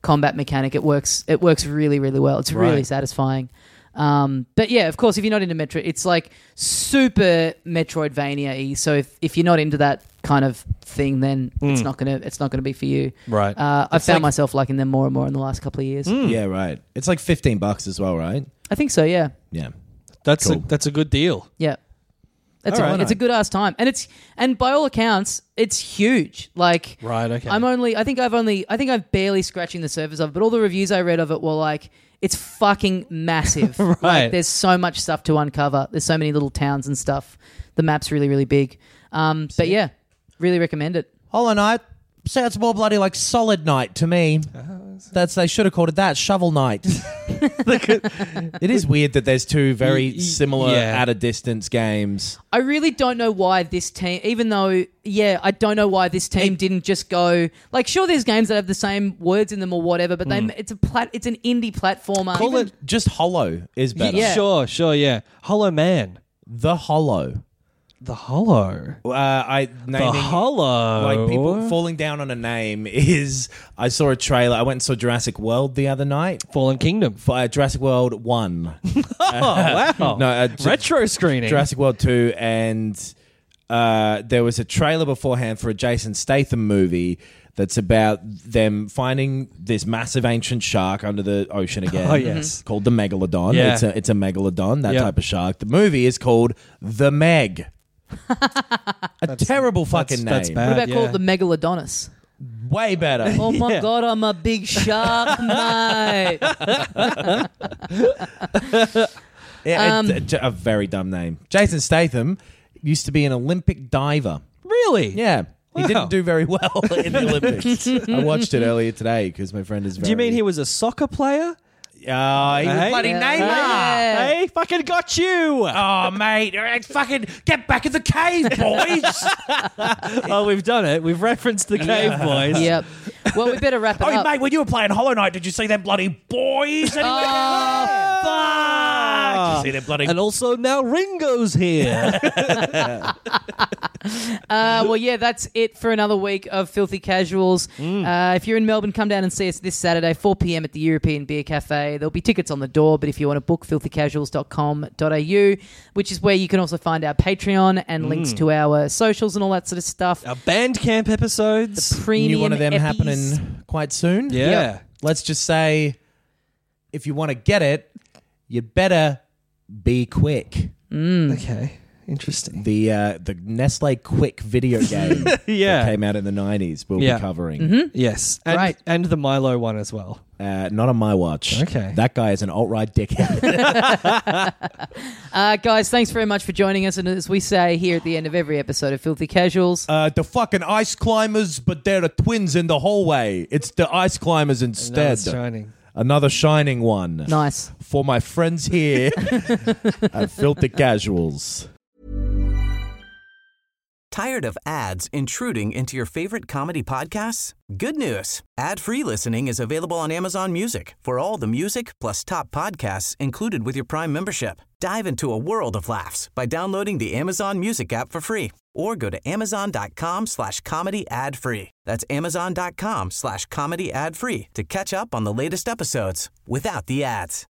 combat mechanic. It works. It works really, really well. It's really Right. satisfying. Um, but yeah, of course, if you're not into Metro, it's like super Metroidvania-y. So if, if you're not into that kind of thing, then it's not gonna it's not gonna be for you. Right. Uh, I've It's found like- myself liking them more and more in the last couple of years. Yeah, right. It's like fifteen bucks as well, right? I think so. Yeah. Yeah. That's Cool. a that's a good deal. Yeah. That's All a, right. it's a good ass time, and it's and by all accounts, it's huge. Like, Right, okay. I'm only, I think I've only, I think I've barely scratching the surface of it. But all the reviews I read of it were like, it's fucking massive. Right. Like, there's so much stuff to uncover. There's so many little towns and stuff. The map's really, really big. Um, but yeah, really recommend it. Hollow Knight sounds more bloody like Solid Knight to me. That's they should have called it that, Shovel Knight. It is weird that there's two very Y- y- similar yeah. at a distance games. I really don't know why this team, even though, yeah, I don't know why this team didn't just go, like, sure, there's games that have the same words in them or whatever, but they, it's a plat, it's an indie platformer. Call it just Hollow is better. Yeah. Sure, sure, yeah. Hollow Man. The Hollow. The Hollow. Uh, I naming The Hollow. like people falling down on a name is. I saw a trailer. I went and saw Jurassic World the other night. Fallen Kingdom. For, uh, Jurassic World One. Oh, wow. No, uh, Ju- Retro screening. Jurassic World Two, and uh, there was a trailer beforehand for a Jason Statham movie that's about them finding this massive ancient shark under the ocean again. Oh, yes. Called the Megalodon. Yeah. It's a it's a megalodon, that Yeah. type of shark. The movie is called The Meg. A terrible fucking that's name. bad. What about yeah. called the Megalodonus? Way better. Oh my Yeah. God, I'm a big shark, mate. Yeah, Um, it's a, a very dumb name. Jason Statham used to be an Olympic diver. Really? Yeah. He Wow. didn't do very well in the Olympics. I watched it earlier today because my friend is very... Do you mean he was a soccer player? Oh, he was Hey? bloody Yeah. Neymar. Yeah. Hey, fucking got you. Oh, mate. Fucking get back in the cave, boys. Oh, we've done it. We've referenced the Cave Boys. Yep. Well, we better wrap it Oh, up. mate, when you were playing Hollow Knight, did you see them bloody boys? Oh, fuck. Did you see them bloody... And also now Ringo's here. Uh, well, yeah, that's it for another week of Filthy Casuals. Uh, if you're in Melbourne, come down and see us this Saturday, four p.m. at the European Beer Cafe. There'll be tickets on the door, but if you want to book filthy casuals dot com dot a u, which is where you can also find our Patreon and links to our socials and all that sort of stuff. Our Bandcamp episodes. Premium New one of them eppies. happening quite soon. Yeah. Yep. Let's just say, if you want to get it, you better be quick. Okay. Interesting. The uh, the Nestle Quick video game Yeah. that came out in the nineties we'll Yeah. be covering. Yes. And, Right. and the Milo one as well. Uh, not on my watch. Okay. That guy is an alt-right dickhead. Uh, guys, thanks very much for joining us. And as we say here at the end of every episode of Filthy Casuals, uh, the fucking ice climbers, but they're the twins in the hallway. It's the ice climbers Now instead. it's shining. Another shining one. nice. For my friends here at Filthy Casuals. Tired of ads intruding into your favorite comedy podcasts? Good news. Ad-free listening is available on Amazon Music for all the music plus top podcasts included with your Prime membership. Dive into a world of laughs by downloading the Amazon Music app for free or go to amazon.com slash comedy ad free. That's amazon.com slash comedy ad free to catch up on the latest episodes without the ads.